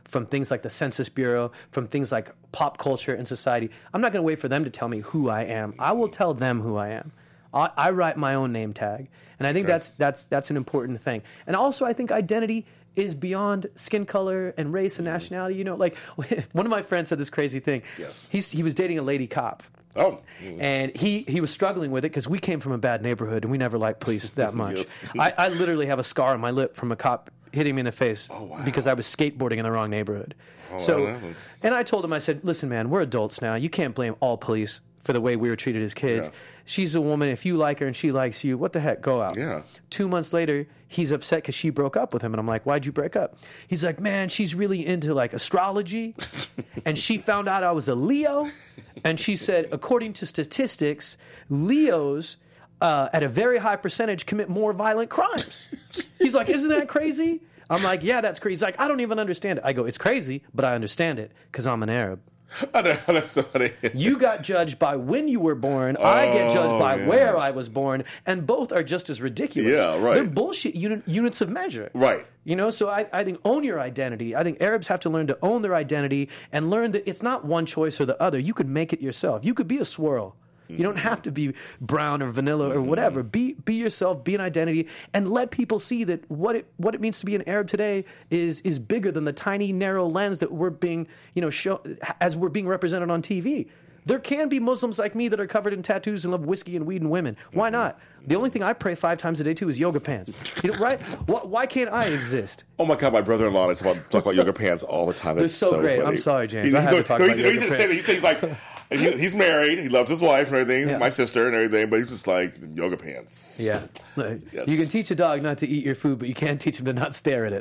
from things like the Census Bureau, from things like pop culture and society. I'm not going to wait for them to tell me who I am. I will tell them who I am. I, I write my own name tag, and I think Okay. that's that's that's an important thing. And also, I think identity is beyond skin color and race and nationality. You know, like one of my friends said this crazy thing. Yes. He's, he was dating a lady cop. Oh. And he, he was struggling with it because we came from a bad neighborhood and we never liked police that much. Yes. I, I literally have a scar on my lip from a cop hitting me in the face Oh, wow. because I was skateboarding in the wrong neighborhood. Oh, so, that was- and I told him, I said, listen, man, we're adults now. You can't blame all police for the way we were treated as kids. Yeah. She's a woman. If you like her and she likes you, what the heck? Go out. Yeah. Two months later, he's upset because she broke up with him. And I'm like, why'd you break up? He's like, man, she's really into like astrology. And she found out I was a Leo. And she said, according to statistics, Leos uh, at a very high percentage commit more violent crimes. He's like, isn't that crazy? I'm like, yeah, that's crazy. He's like, I don't even understand it. I go, it's crazy, but I understand it because I'm an Arab. I know, that's so funny. You got judged by when you were born. I get judged by yeah. where I was born, and both are just as ridiculous. Yeah, right. They're bullshit uni- units of measure. Right. You know, so I, I think own your identity. I think Arabs have to learn to own their identity and learn that it's not one choice or the other. You could make it yourself. You could be a swirl. You don't have to be brown or vanilla or whatever. Be be yourself, be an identity, and let people see that what it what it means to be an Arab today is is bigger than the tiny narrow lens that we're being, you know, show as we're being represented on T V. There can be Muslims like me that are covered in tattoos and love whiskey and weed and women. Why not? The only thing I pray five times a day to is yoga pants. You know, right? Why, why can't I exist? Oh my God, my brother-in-law talks about, talk about yoga pants all the time. That's They're so great. funny. I'm sorry, James. He- I had no, to talk no, about he's, yoga he's just pants. saying that. He says like, and he, he's married. He loves his wife and everything, Yeah. my sister and everything. But he's just like yoga pants. Yeah. Look, Yes. You can teach a dog not to eat your food, but you can't teach him to not stare at it.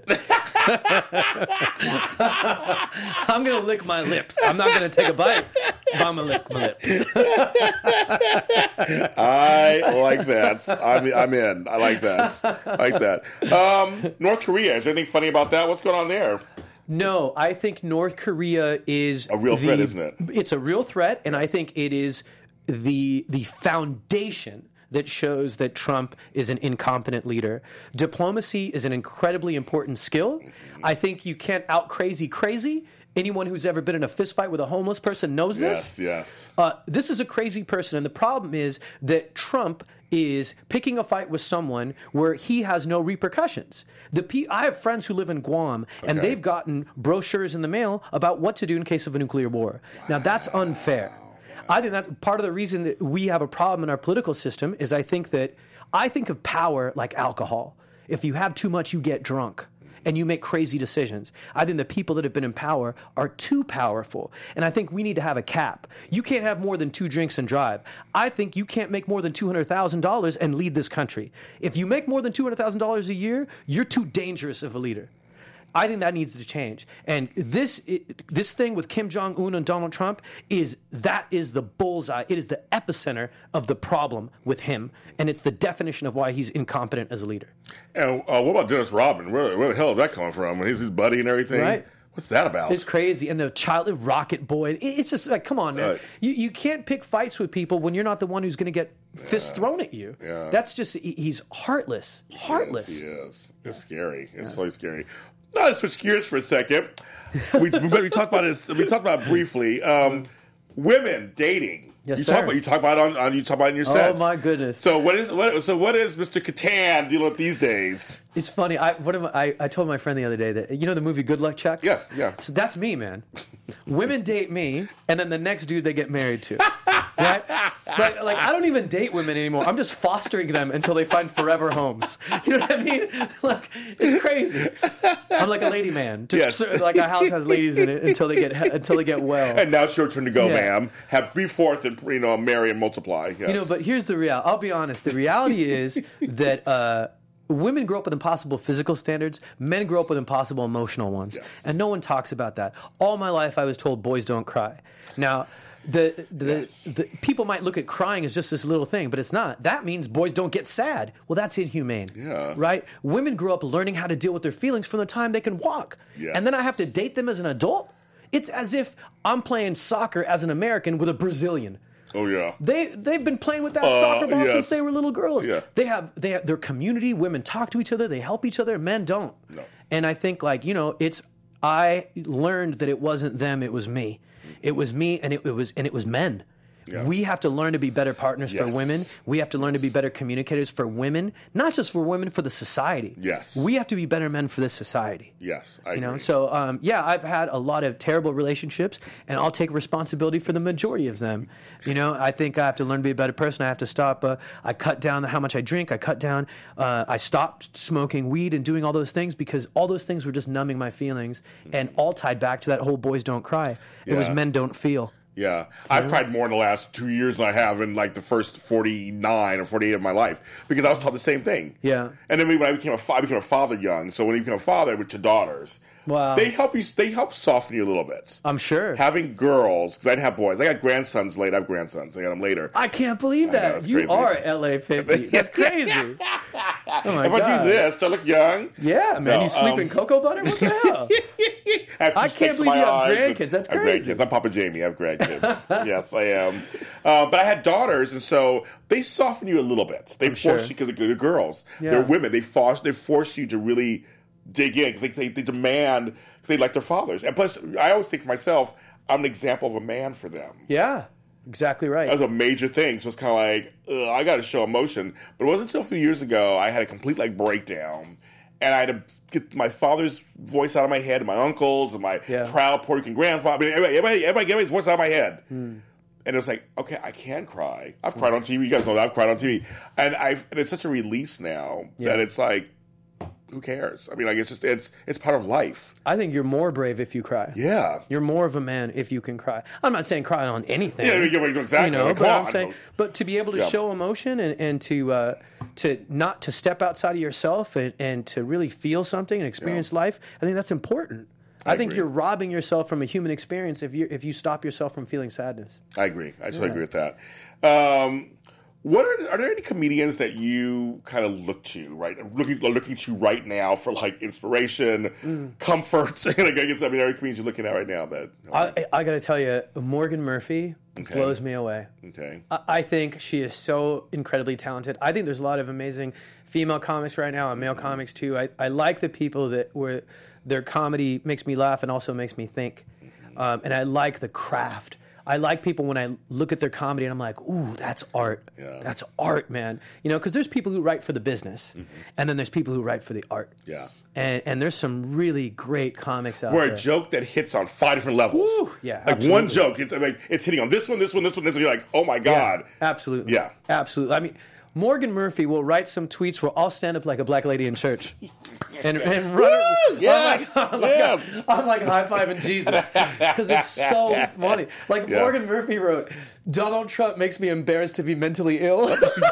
I'm going to lick my lips. I'm not going to take a bite, but I'm going to lick my lips. I like that. I'm, I'm in. I like that. I like that. Um, North Korea. Is there anything funny about that? What's going on there? No, I think North Korea is A real the- threat, isn't it? It's a real threat, and I think it is the the foundation that shows that Trump is an incompetent leader. Diplomacy is an incredibly important skill. I think you can't out crazy crazy. Anyone who's ever been in a fist fight with a homeless person knows this. Yes, yes. Uh, this is a crazy person, and the problem is that Trump is picking a fight with someone where he has no repercussions. The P- I have friends who live in Guam, and Okay. they've gotten brochures in the mail about what to do in case of a nuclear war. Now, that's unfair. I think that part of the reason that we have a problem in our political system is I think that I think of power like alcohol. If you have too much, you get drunk. And you make crazy decisions. I think the people that have been in power are too powerful. And I think we need to have a cap. You can't have more than two drinks and drive. I think you can't make more than two hundred thousand dollars and lead this country. If you make more than two hundred thousand dollars a year, you're too dangerous of a leader. I think that needs to change. And this this thing with Kim Jong-un and Donald Trump is that is the bullseye. It is the epicenter of the problem with him. And it's the definition of why he's incompetent as a leader. And uh, what about Dennis Rodman? Where, where the hell is that coming from? When he's his buddy and everything? Right. What's that about? It's crazy. And the child, Rocket Boy, it- it's just like, come on, man. Right. You, you can't pick fights with people when you're not the one who's going to get fists thrown at you. Yeah. That's just, he- he's heartless. Heartless. Yes, he is. It's scary. It's totally scary. Now, let's switch gears for a second. We, we, we talked about this. We talked about it briefly. Um, women dating. Yes, you sir. Talk about, you talk about it on, on you talk about it in your sets. Oh, my goodness. So what is what? So what is Mister Catan dealing with these days? It's funny. I, what am I, I told my friend the other day that, you know the movie Good Luck Chuck? Yeah, yeah. So that's me, man. Women date me, and then the next dude they get married to. Right? Like, like, I don't even date women anymore. I'm just fostering them until they find forever homes. You know what I mean? Like, it's crazy. I'm like a lady man. Just Yes. like a house has ladies in it until they get until they get well. And now it's your turn to go, Yeah. ma'am. Have be forth and you know marry and multiply. Yes. You know, but here's the reality. I'll be honest. The reality is that uh, women grow up with impossible physical standards. Men grow up with impossible emotional ones. Yes. And no one talks about that. All my life I was told boys don't cry. Now, the, the, Yes. the people might look at crying as just this little thing, but it's not. That means boys don't get sad. Well, that's inhumane. Yeah. Right? Women grow up learning how to deal with their feelings from the time they can walk. Yes. And then I have to date them as an adult? It's as if I'm playing soccer as an American with a Brazilian. oh yeah. They they've been playing with that Uh, soccer ball yes. since they were little girls. Yeah. They have they have their community. Women talk to each other. They help each other. Men don't. No. And I think like you know it's I learned that it wasn't them, it was me. It was me, and it, it was and it was men. Yeah. We have to learn to be better partners Yes. for women. We have to learn to be better communicators for women, not just for women, for the society. Yes. We have to be better men for this society. Yes, I You know, agree. so um, yeah, I've had a lot of terrible relationships, and I'll take responsibility for the majority of them. You know, I think I have to learn to be a better person. I have to stop. Uh, I cut down how much I drink. I cut down. Uh, I stopped smoking weed and doing all those things because all those things were just numbing my feelings, and all tied back to that whole boys don't cry. It was Yeah. men don't feel. Yeah, I've cried more in the last two years than I have in like the first forty-nine or forty-eight of my life because I was taught the same thing. Yeah. And then when I became a fa- I became a father young, so when you become a father with your daughters, Wow. they help you. They help soften you a little bit. I'm sure. Having girls, because I didn't have boys. I got grandsons later. I have grandsons. I got them later. I can't believe I know, that. it's You crazy. are L A fifty. That's crazy. Oh my if I God. do this, do I look young? Yeah, man. No, you sleep um, in cocoa butter? What the hell? I, have two I sticks can't in believe my you have eyes and- grandkids. That's I have crazy. grandkids. I'm Papa Jamie. I have grandkids. Yes, I am. Uh, but I had daughters, and so they soften you a little bit. They force sure. you because they're girls. Yeah. They're women. They force. They force you to really dig in because they, they, they demand. Cause they like their fathers. And plus, I always think to myself, I'm an example of a man for them. Yeah, exactly right. That was a major thing. So it's kind of like, ugh, I got to show emotion. But it wasn't until a few years ago I had a complete like breakdown. And I had to get my father's voice out of my head, and my uncles, and my Yeah. proud Puerto Rican grandfather. I mean, everybody, everybody, everybody get everybody's voice out of my head. And it was like, okay, I can cry. I've cried on T V. You guys know that I've cried on T V. And I've, and it's such a release now Yeah. that it's like, who cares? I mean, like, it's just, it's it's part of life. I think you're more brave if you cry. Yeah. You're more of a man if you can cry. I'm not saying cry on anything. Yeah, I mean, yeah, exactly. You know, Like, but come I'm on. saying, but to be able to Yeah. show emotion and, and to uh, to not to step outside of yourself and, and to really feel something and experience life, I think that's important. I, I think agree. you're robbing yourself from a human experience if you if you stop yourself from feeling sadness. I agree. I totally agree with that. Um, what are, are there any comedians that you kind of look to, right? Looking looking to right now for like inspiration, Mm. comfort. Like, I guess I mean, there are comedians you're looking at right now that. I, I got to tell you, Morgan Murphy Okay. blows me away. Okay. I I think she is so incredibly talented. I think there's a lot of amazing female comics right now and male comics too. I, I like the people that were their comedy makes me laugh and also makes me think. Um, and I like the craft. I like people when I look at their comedy and I'm like, ooh, that's art. Yeah. That's art, man. You know, because there's people who write for the business, and then there's people who write for the art. Yeah. And and there's some really great comics out Where there. a joke that hits on five different levels. Woo, yeah, Like absolutely. one joke, it's like it's hitting on this one, this one, this one, this one. You're like, oh my god. Yeah, absolutely. Yeah. Absolutely. I mean, Morgan Murphy will write some tweets where I'll stand up like a black lady in church and, and run it. yes, I'm like, I'm like, yes. I'm like high-fiving Jesus because it's so funny. Like Yeah. Morgan Murphy wrote, Donald Trump makes me embarrassed to be mentally ill.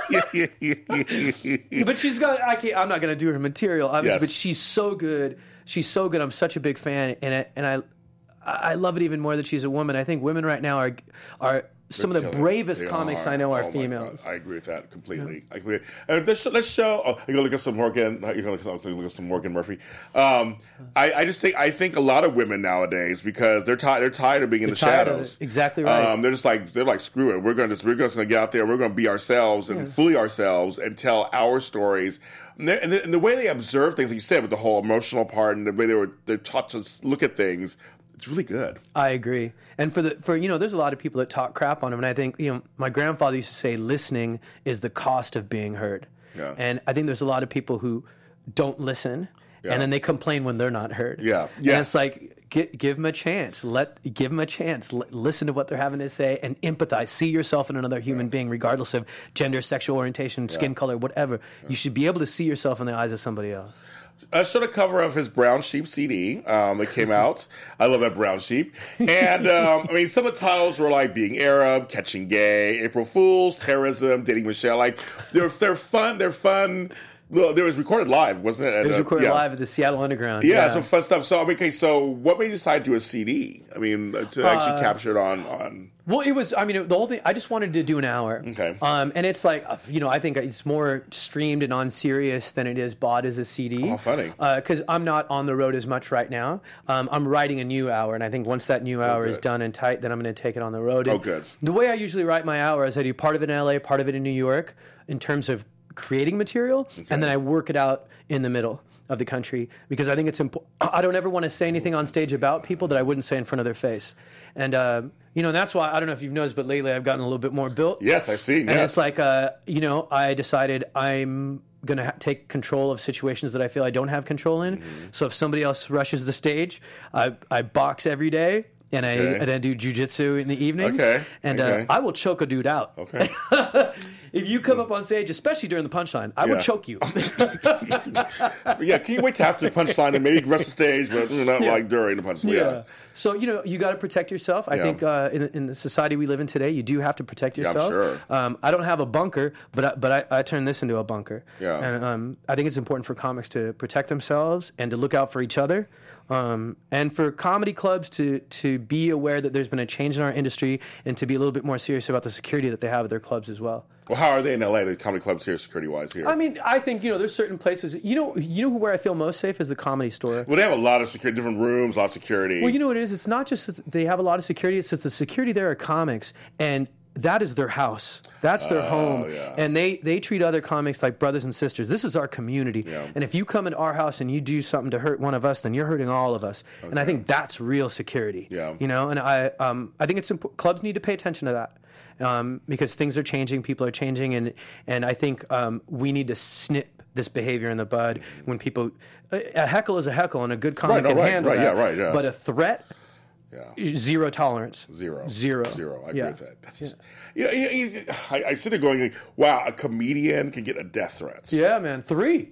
But she's got, I can't, I'm not going to do her material, obviously, Yes. but she's so good. She's so good. I'm such a big fan. And I, and I, I love it even more that she's a woman. I think women right now are, are some of the Killing it. bravest They comics are. I know are Oh my females. God. I agree with that completely. I agree. And let's, let's show. Oh, you're gonna look at some Morgan. You're gonna look, look at some Morgan Murphy. Um, I, I just think I think a lot of women nowadays because they're tired. They're tired of being in the tired of shadows. it. Exactly right. Um, they're just like they're like screw it. We're gonna just we're just gonna get out there. We're gonna be ourselves and fully ourselves and tell our stories. And, and, the, and the way they observe things, like you said, with the whole emotional part and the way they were they're taught to look at things. It's really good. I agree. And for the for you know, there's a lot of people that talk crap on him, and I think you know, my grandfather used to say, "Listening is the cost of being heard." Yeah. And I think there's a lot of people who don't listen, Yeah. and then they complain when they're not heard. Yeah. And Yes. it's like give, give them a chance. Let give them a chance. L- listen to what they're having to say and empathize. See yourself in another human being, regardless of gender, sexual orientation, skin color, whatever. You should be able to see yourself in the eyes of somebody else. I showed a cover of his Brown Sheep C D um, that came out. I love that Brown Sheep. And, um, I mean, some of the titles were like Being Arab, Catching Gay, April Fools, Terrorism, Dating Michelle. Like, they're, they're fun. They're fun. Well, it was recorded live, wasn't it? It was Uh, recorded yeah. live at the Seattle Underground. Yeah, some fun stuff. So, I mean, okay, so what made you decide to do a C D? I mean, to actually Uh, capture it on, on... Well, it was, I mean, the whole thing, I just wanted to do an hour. Okay. Um, and it's like, uh, you know, I think it's more streamed and on Sirius than it is bought as a C D. Oh, funny. Because I'm not on the road as much right now. Um, I'm writing a new hour, and I think once that new hour is good. done and tight, then I'm going to take it on the road. Oh, And good. The way I usually write my hour is I do part of it in L A, part of it in New York, in terms of creating material, and then I work it out in the middle. of the country, because I think it's important. I don't ever want to say anything on stage about people that I wouldn't say in front of their face. And, uh, you know, and that's why, I don't know if you've noticed, but lately I've gotten a little bit more built. Yes, I've seen, And yes. it's like, uh, you know, I decided I'm going to ha- take control of situations that I feel I don't have control in. Mm-hmm. So if somebody else rushes the stage, I, I box every day. And I Okay. and I do jujitsu in the evenings. Okay. And Okay. Uh, I will choke a dude out. Okay. If you come up on stage, especially during the punchline, I Yeah. will choke you. But yeah, can you wait till after the punchline and maybe rest the stage, but not Yeah. like during the punchline? Yeah. So, you know, you got to protect yourself. I Yeah. think uh, in, in the society we live in today, you do have to protect Yeah, I'm yourself. sure. Um, I don't have a bunker, but I, but I, I turn this into a bunker. Yeah. And um, I think it's important for comics to protect themselves and to look out for each other. Um, and for comedy clubs to to be aware that there's been a change in our industry and to be a little bit more serious about the security that they have at their clubs as well. Well, how are they in L A, the comedy clubs here, security-wise here? I mean, I think, you know, there's certain places, you know, you know where I feel most safe is the Comedy Store. well, they have a lot of security, different rooms, a lot of security. Well, you know what it is? It's not just that they have a lot of security, it's that the security there are comics, and that is their house. That's their home. yeah. And they, they treat other comics like brothers and sisters. This is our community. Yeah. And if you come in our house and you do something to hurt one of us, then you're hurting all of us. And I think that's real security. Yeah. You know, and I um, I think it's imp- clubs need to pay attention to that. Um, because things are changing, people are changing, and and I think um, we need to snip this behavior in the bud when people a, a heckle is a heckle, and a good comic Right, no, can right, handle right, that. yeah, right, yeah. But a threat, yeah. zero tolerance, Zero. zero, Zero. I agree Yeah. with that. That's just, you know, you know, I, I sit there going, wow, a comedian can get a death threat. Yeah, man, three,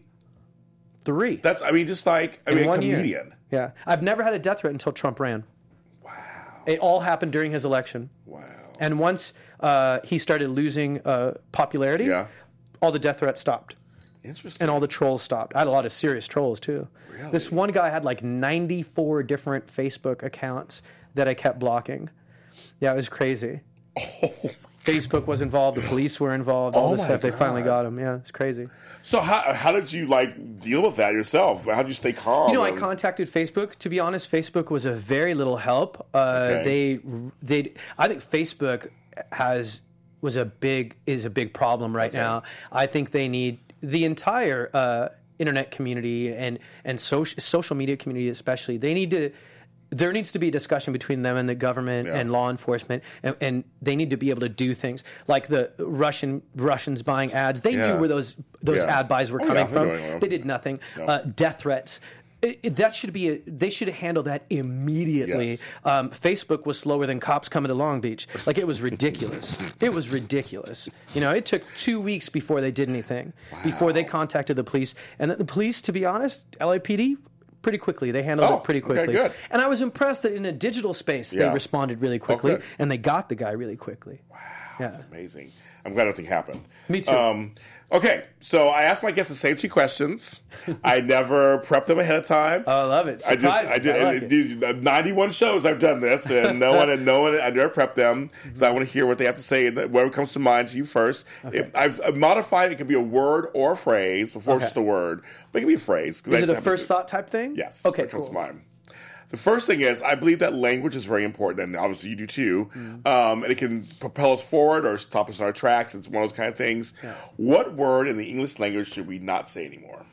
three. That's, I mean, just like, I in mean, a one comedian. year. Yeah, I've never had a death threat until Trump ran. Wow. It all happened during his election. Wow. And once uh, he started losing uh, popularity, Yeah. all the death threats stopped. Interesting. And all the trolls stopped. I had a lot of serious trolls, too. Really? This one guy had like ninety-four different Facebook accounts that I kept blocking. Yeah, it was crazy. Oh, Facebook was involved. The police were involved. All Oh this my stuff. They finally God. got him. Yeah, it's crazy. So how how did you like deal with that yourself? How did you stay calm? You know, I and- contacted Facebook. To be honest, Facebook was a very little help. Uh, Okay. They, they, I think Facebook has was a big is a big problem right now. I think they need the entire uh, internet community and and social social media community especially. They need to. There needs to be a discussion between them and the government Yeah. and law enforcement, and, and they need to be able to do things like the Russian Russians buying ads. They Yeah. knew where those those Yeah. ad buys were Oh, coming yeah, they're from. doing well. They did nothing. No. Uh, death threats. It, it- that should be a, they should handle that immediately. Yes. Um, Facebook was slower than cops coming to Long Beach. Like, it was ridiculous. It was ridiculous. You know, it took two weeks before they did anything, before they contacted the police. And the police, to be honest, L A P D, pretty quickly. They handled Oh, it pretty okay, quickly. good. And I was impressed that in a digital space, they Yeah. responded really quickly, good. and they got the guy really quickly. That's amazing. I'm glad nothing happened. Me too. Um, okay, so I asked my guests the same two questions. I never prepped them ahead of time. Oh, I love it. I just, I Surprises. did, I like it. dude, ninety-one shows I've done this, and no one, and no one, I never prepped them because I want to hear what they have to say, and whatever comes to mind to you first. If, I've, I've modified it; it can be a word or a phrase before Okay. it's just a word, but it can be a phrase. 'cause Is I it a have to- first thought type thing? Yes. Okay, that comes cool. to mind. The first thing is, I believe that language is very important, and obviously you do too. Mm-hmm. Um, and it can propel us forward or stop us in our tracks. It's one of those kind of things. What word in the English language should we not say anymore?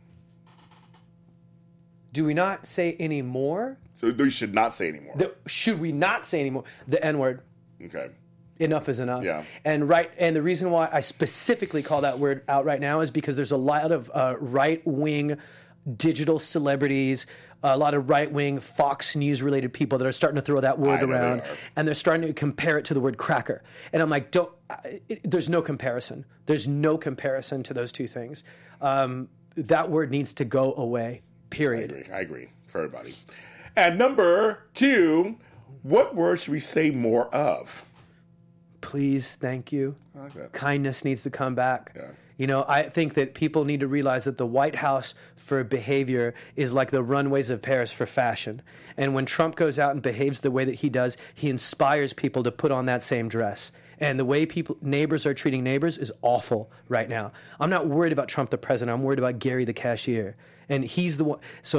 Do we not say any more? So we should not say anymore. The, should we not say anymore? The N word. Okay. Enough is enough. Yeah. And right, and the reason why I specifically call that word out right now is because there's a lot of uh, right wing digital celebrities, a lot of right wing Fox News related people that are starting to throw that word I know they around, are. and they're starting to compare it to the word cracker. And I'm like, don't. It, there's no comparison. There's no comparison to those two things. Um, that word needs to go away. I Period. agree. I agree for everybody. And number two, what word should we say more of? Please, thank you. I like that. Kindness needs to come back. Yeah. You know, I think that people need to realize that the White House for behavior is like the runways of Paris for fashion. And when Trump goes out and behaves the way that he does, he inspires people to put on that same dress. And the way people neighbors are treating neighbors is awful right now. I'm not worried about Trump the president. I'm worried about Gary the cashier. And he's the one. So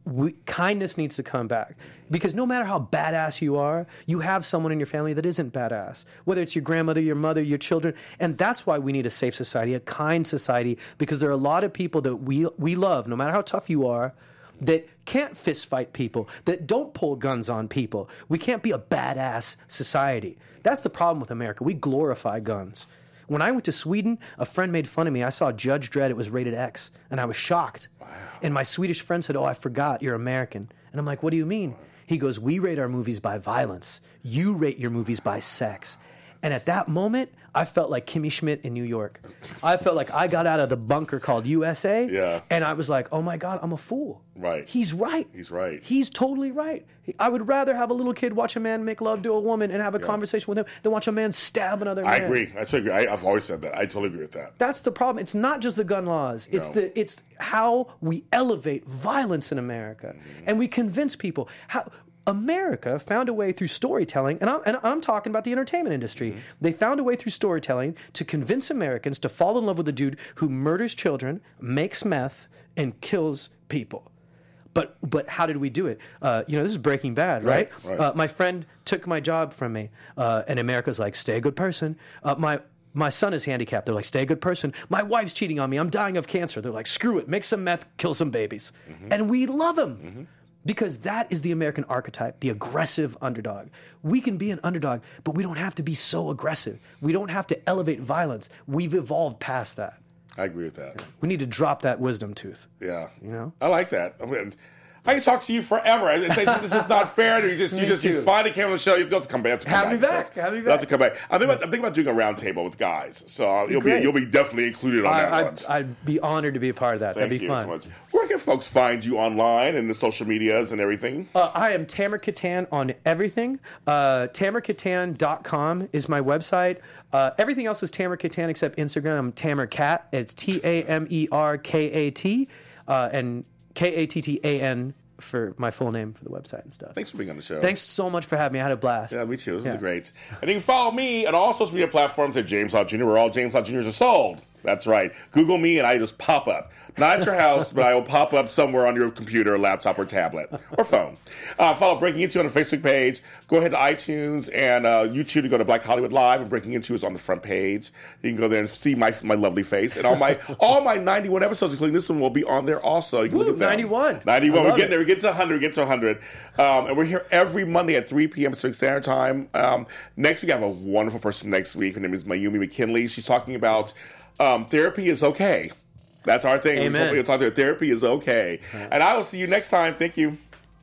we, kindness needs to come back. Because no matter how badass you are, you have someone in your family that isn't badass. Whether it's your grandmother, your mother, your children. And that's why we need a safe society, a kind society, because there are a lot of people that we we love, no matter how tough you are, that can't fist fight people, that don't pull guns on people. We can't be a badass society. That's the problem with America. We glorify guns. When I went to Sweden, a friend made fun of me. I saw Judge Dredd. It was rated X. And I was shocked. Wow. And my Swedish friend said, oh, I forgot. You're American. And I'm like, what do you mean? He goes, we rate our movies by violence. You rate your movies by sex. And at that moment, I felt like Kimmy Schmidt in New York. I felt like I got out of the bunker called U S A. Yeah. And I was like, oh, my God, I'm a fool. Right. He's right. He's right. He's totally right. I would rather have a little kid watch a man make love to a woman and have a yeah. conversation with him than watch a man stab another man. I agree. I totally agree. I, I've always said that. I totally agree with that. That's the problem. It's not just the gun laws. It's No. the it's how we elevate violence in America. Mm-hmm. And we convince people. How America found a way through storytelling, and I'm, and I'm talking about the entertainment industry. Mm-hmm. They found a way through storytelling to convince Americans to fall in love with a dude who murders children, makes meth, and kills people. But but how did we do it? Uh, you know, this is Breaking Bad, right? Right, right. Uh, my friend took my job from me, uh, and America's like, stay a good person. Uh, my my son is handicapped. They're like, stay a good person. My wife's cheating on me. I'm dying of cancer. They're like, screw it. Make some meth, kill some babies. Mm-hmm. And we love them. Mm-hmm. Because that is the American archetype, the aggressive underdog. We can be an underdog, but we don't have to be so aggressive. We don't have to elevate violence. We've evolved past that. I agree with that. We need to drop that wisdom tooth. Yeah. You know? I like that. I mean, I can talk to you forever. I say this is not fair. You just, you Me just, you too. finally came on the show. You have to come back. Have, to come Have me back. back. Have me You have back. to come back. I'm thinking about, I'm thinking about doing a round table with guys. So uh, you'll be great. you'll be definitely included on that I, one. I'd, I'd be honored to be a part of that. Thank That'd be you fun. so much. Where can folks find you online and the social medias and everything? Uh, I am Tamer Katan on everything. Uh, Tamer Katan dot com is my website. Uh, everything else is Tamer Katan except Instagram. I'm Tamer Cat. It's T A M E R K A T uh, and K A T T A N for my full name for the website and stuff. Thanks for being on the show. Thanks so much for having me. I had a blast. Yeah, me too. This Yeah. was great. And you can follow me on all social media platforms at James Law Junior where all James Law Juniors are sold. That's right. Google me and I just pop up. Not at your house, but I will pop up somewhere on your computer, laptop, or tablet, or phone. Uh, follow Breaking Into on the Facebook page. Go ahead to iTunes and uh, YouTube to go to Black Hollywood Live, and Breaking Into is on the front page. You can go there and see my my lovely face. And all my all my ninety-one episodes, including this one, will be on there also. You can Woo, look at them. ninety-one. ninety-one. I We're love getting it. there. We're getting to one hundred. We're getting to one hundred. Um, and we're here every Monday at three p.m. Pacific Standard Time. Um, next week, I have a wonderful person next week. Her name is Mayumi McKinley. She's talking about um, therapy is okay. That's our thing. Amen. We're talking about therapy is okay. And I will see you next time. Thank you.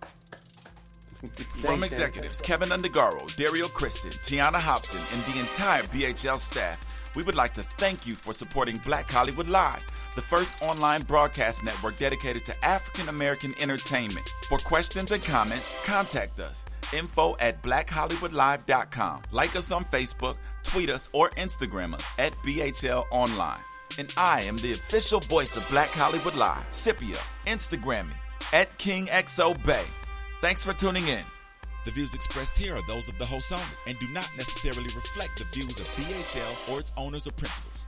From executives Kevin Undergaro, Dario Kristen, Tiana Hobson, and the entire B H L staff, we would like to thank you for supporting Black Hollywood Live, the first online broadcast network dedicated to African American entertainment. For questions and comments, contact us. Info at black hollywood live dot com. Like us on Facebook, tweet us, or Instagram us at B H L Online. And I am the official voice of Black Hollywood Live, Scipio. Instagram me at King X O Bay. Thanks for tuning in. The views expressed here are those of the host only and do not necessarily reflect the views of B H L or its owners or principals.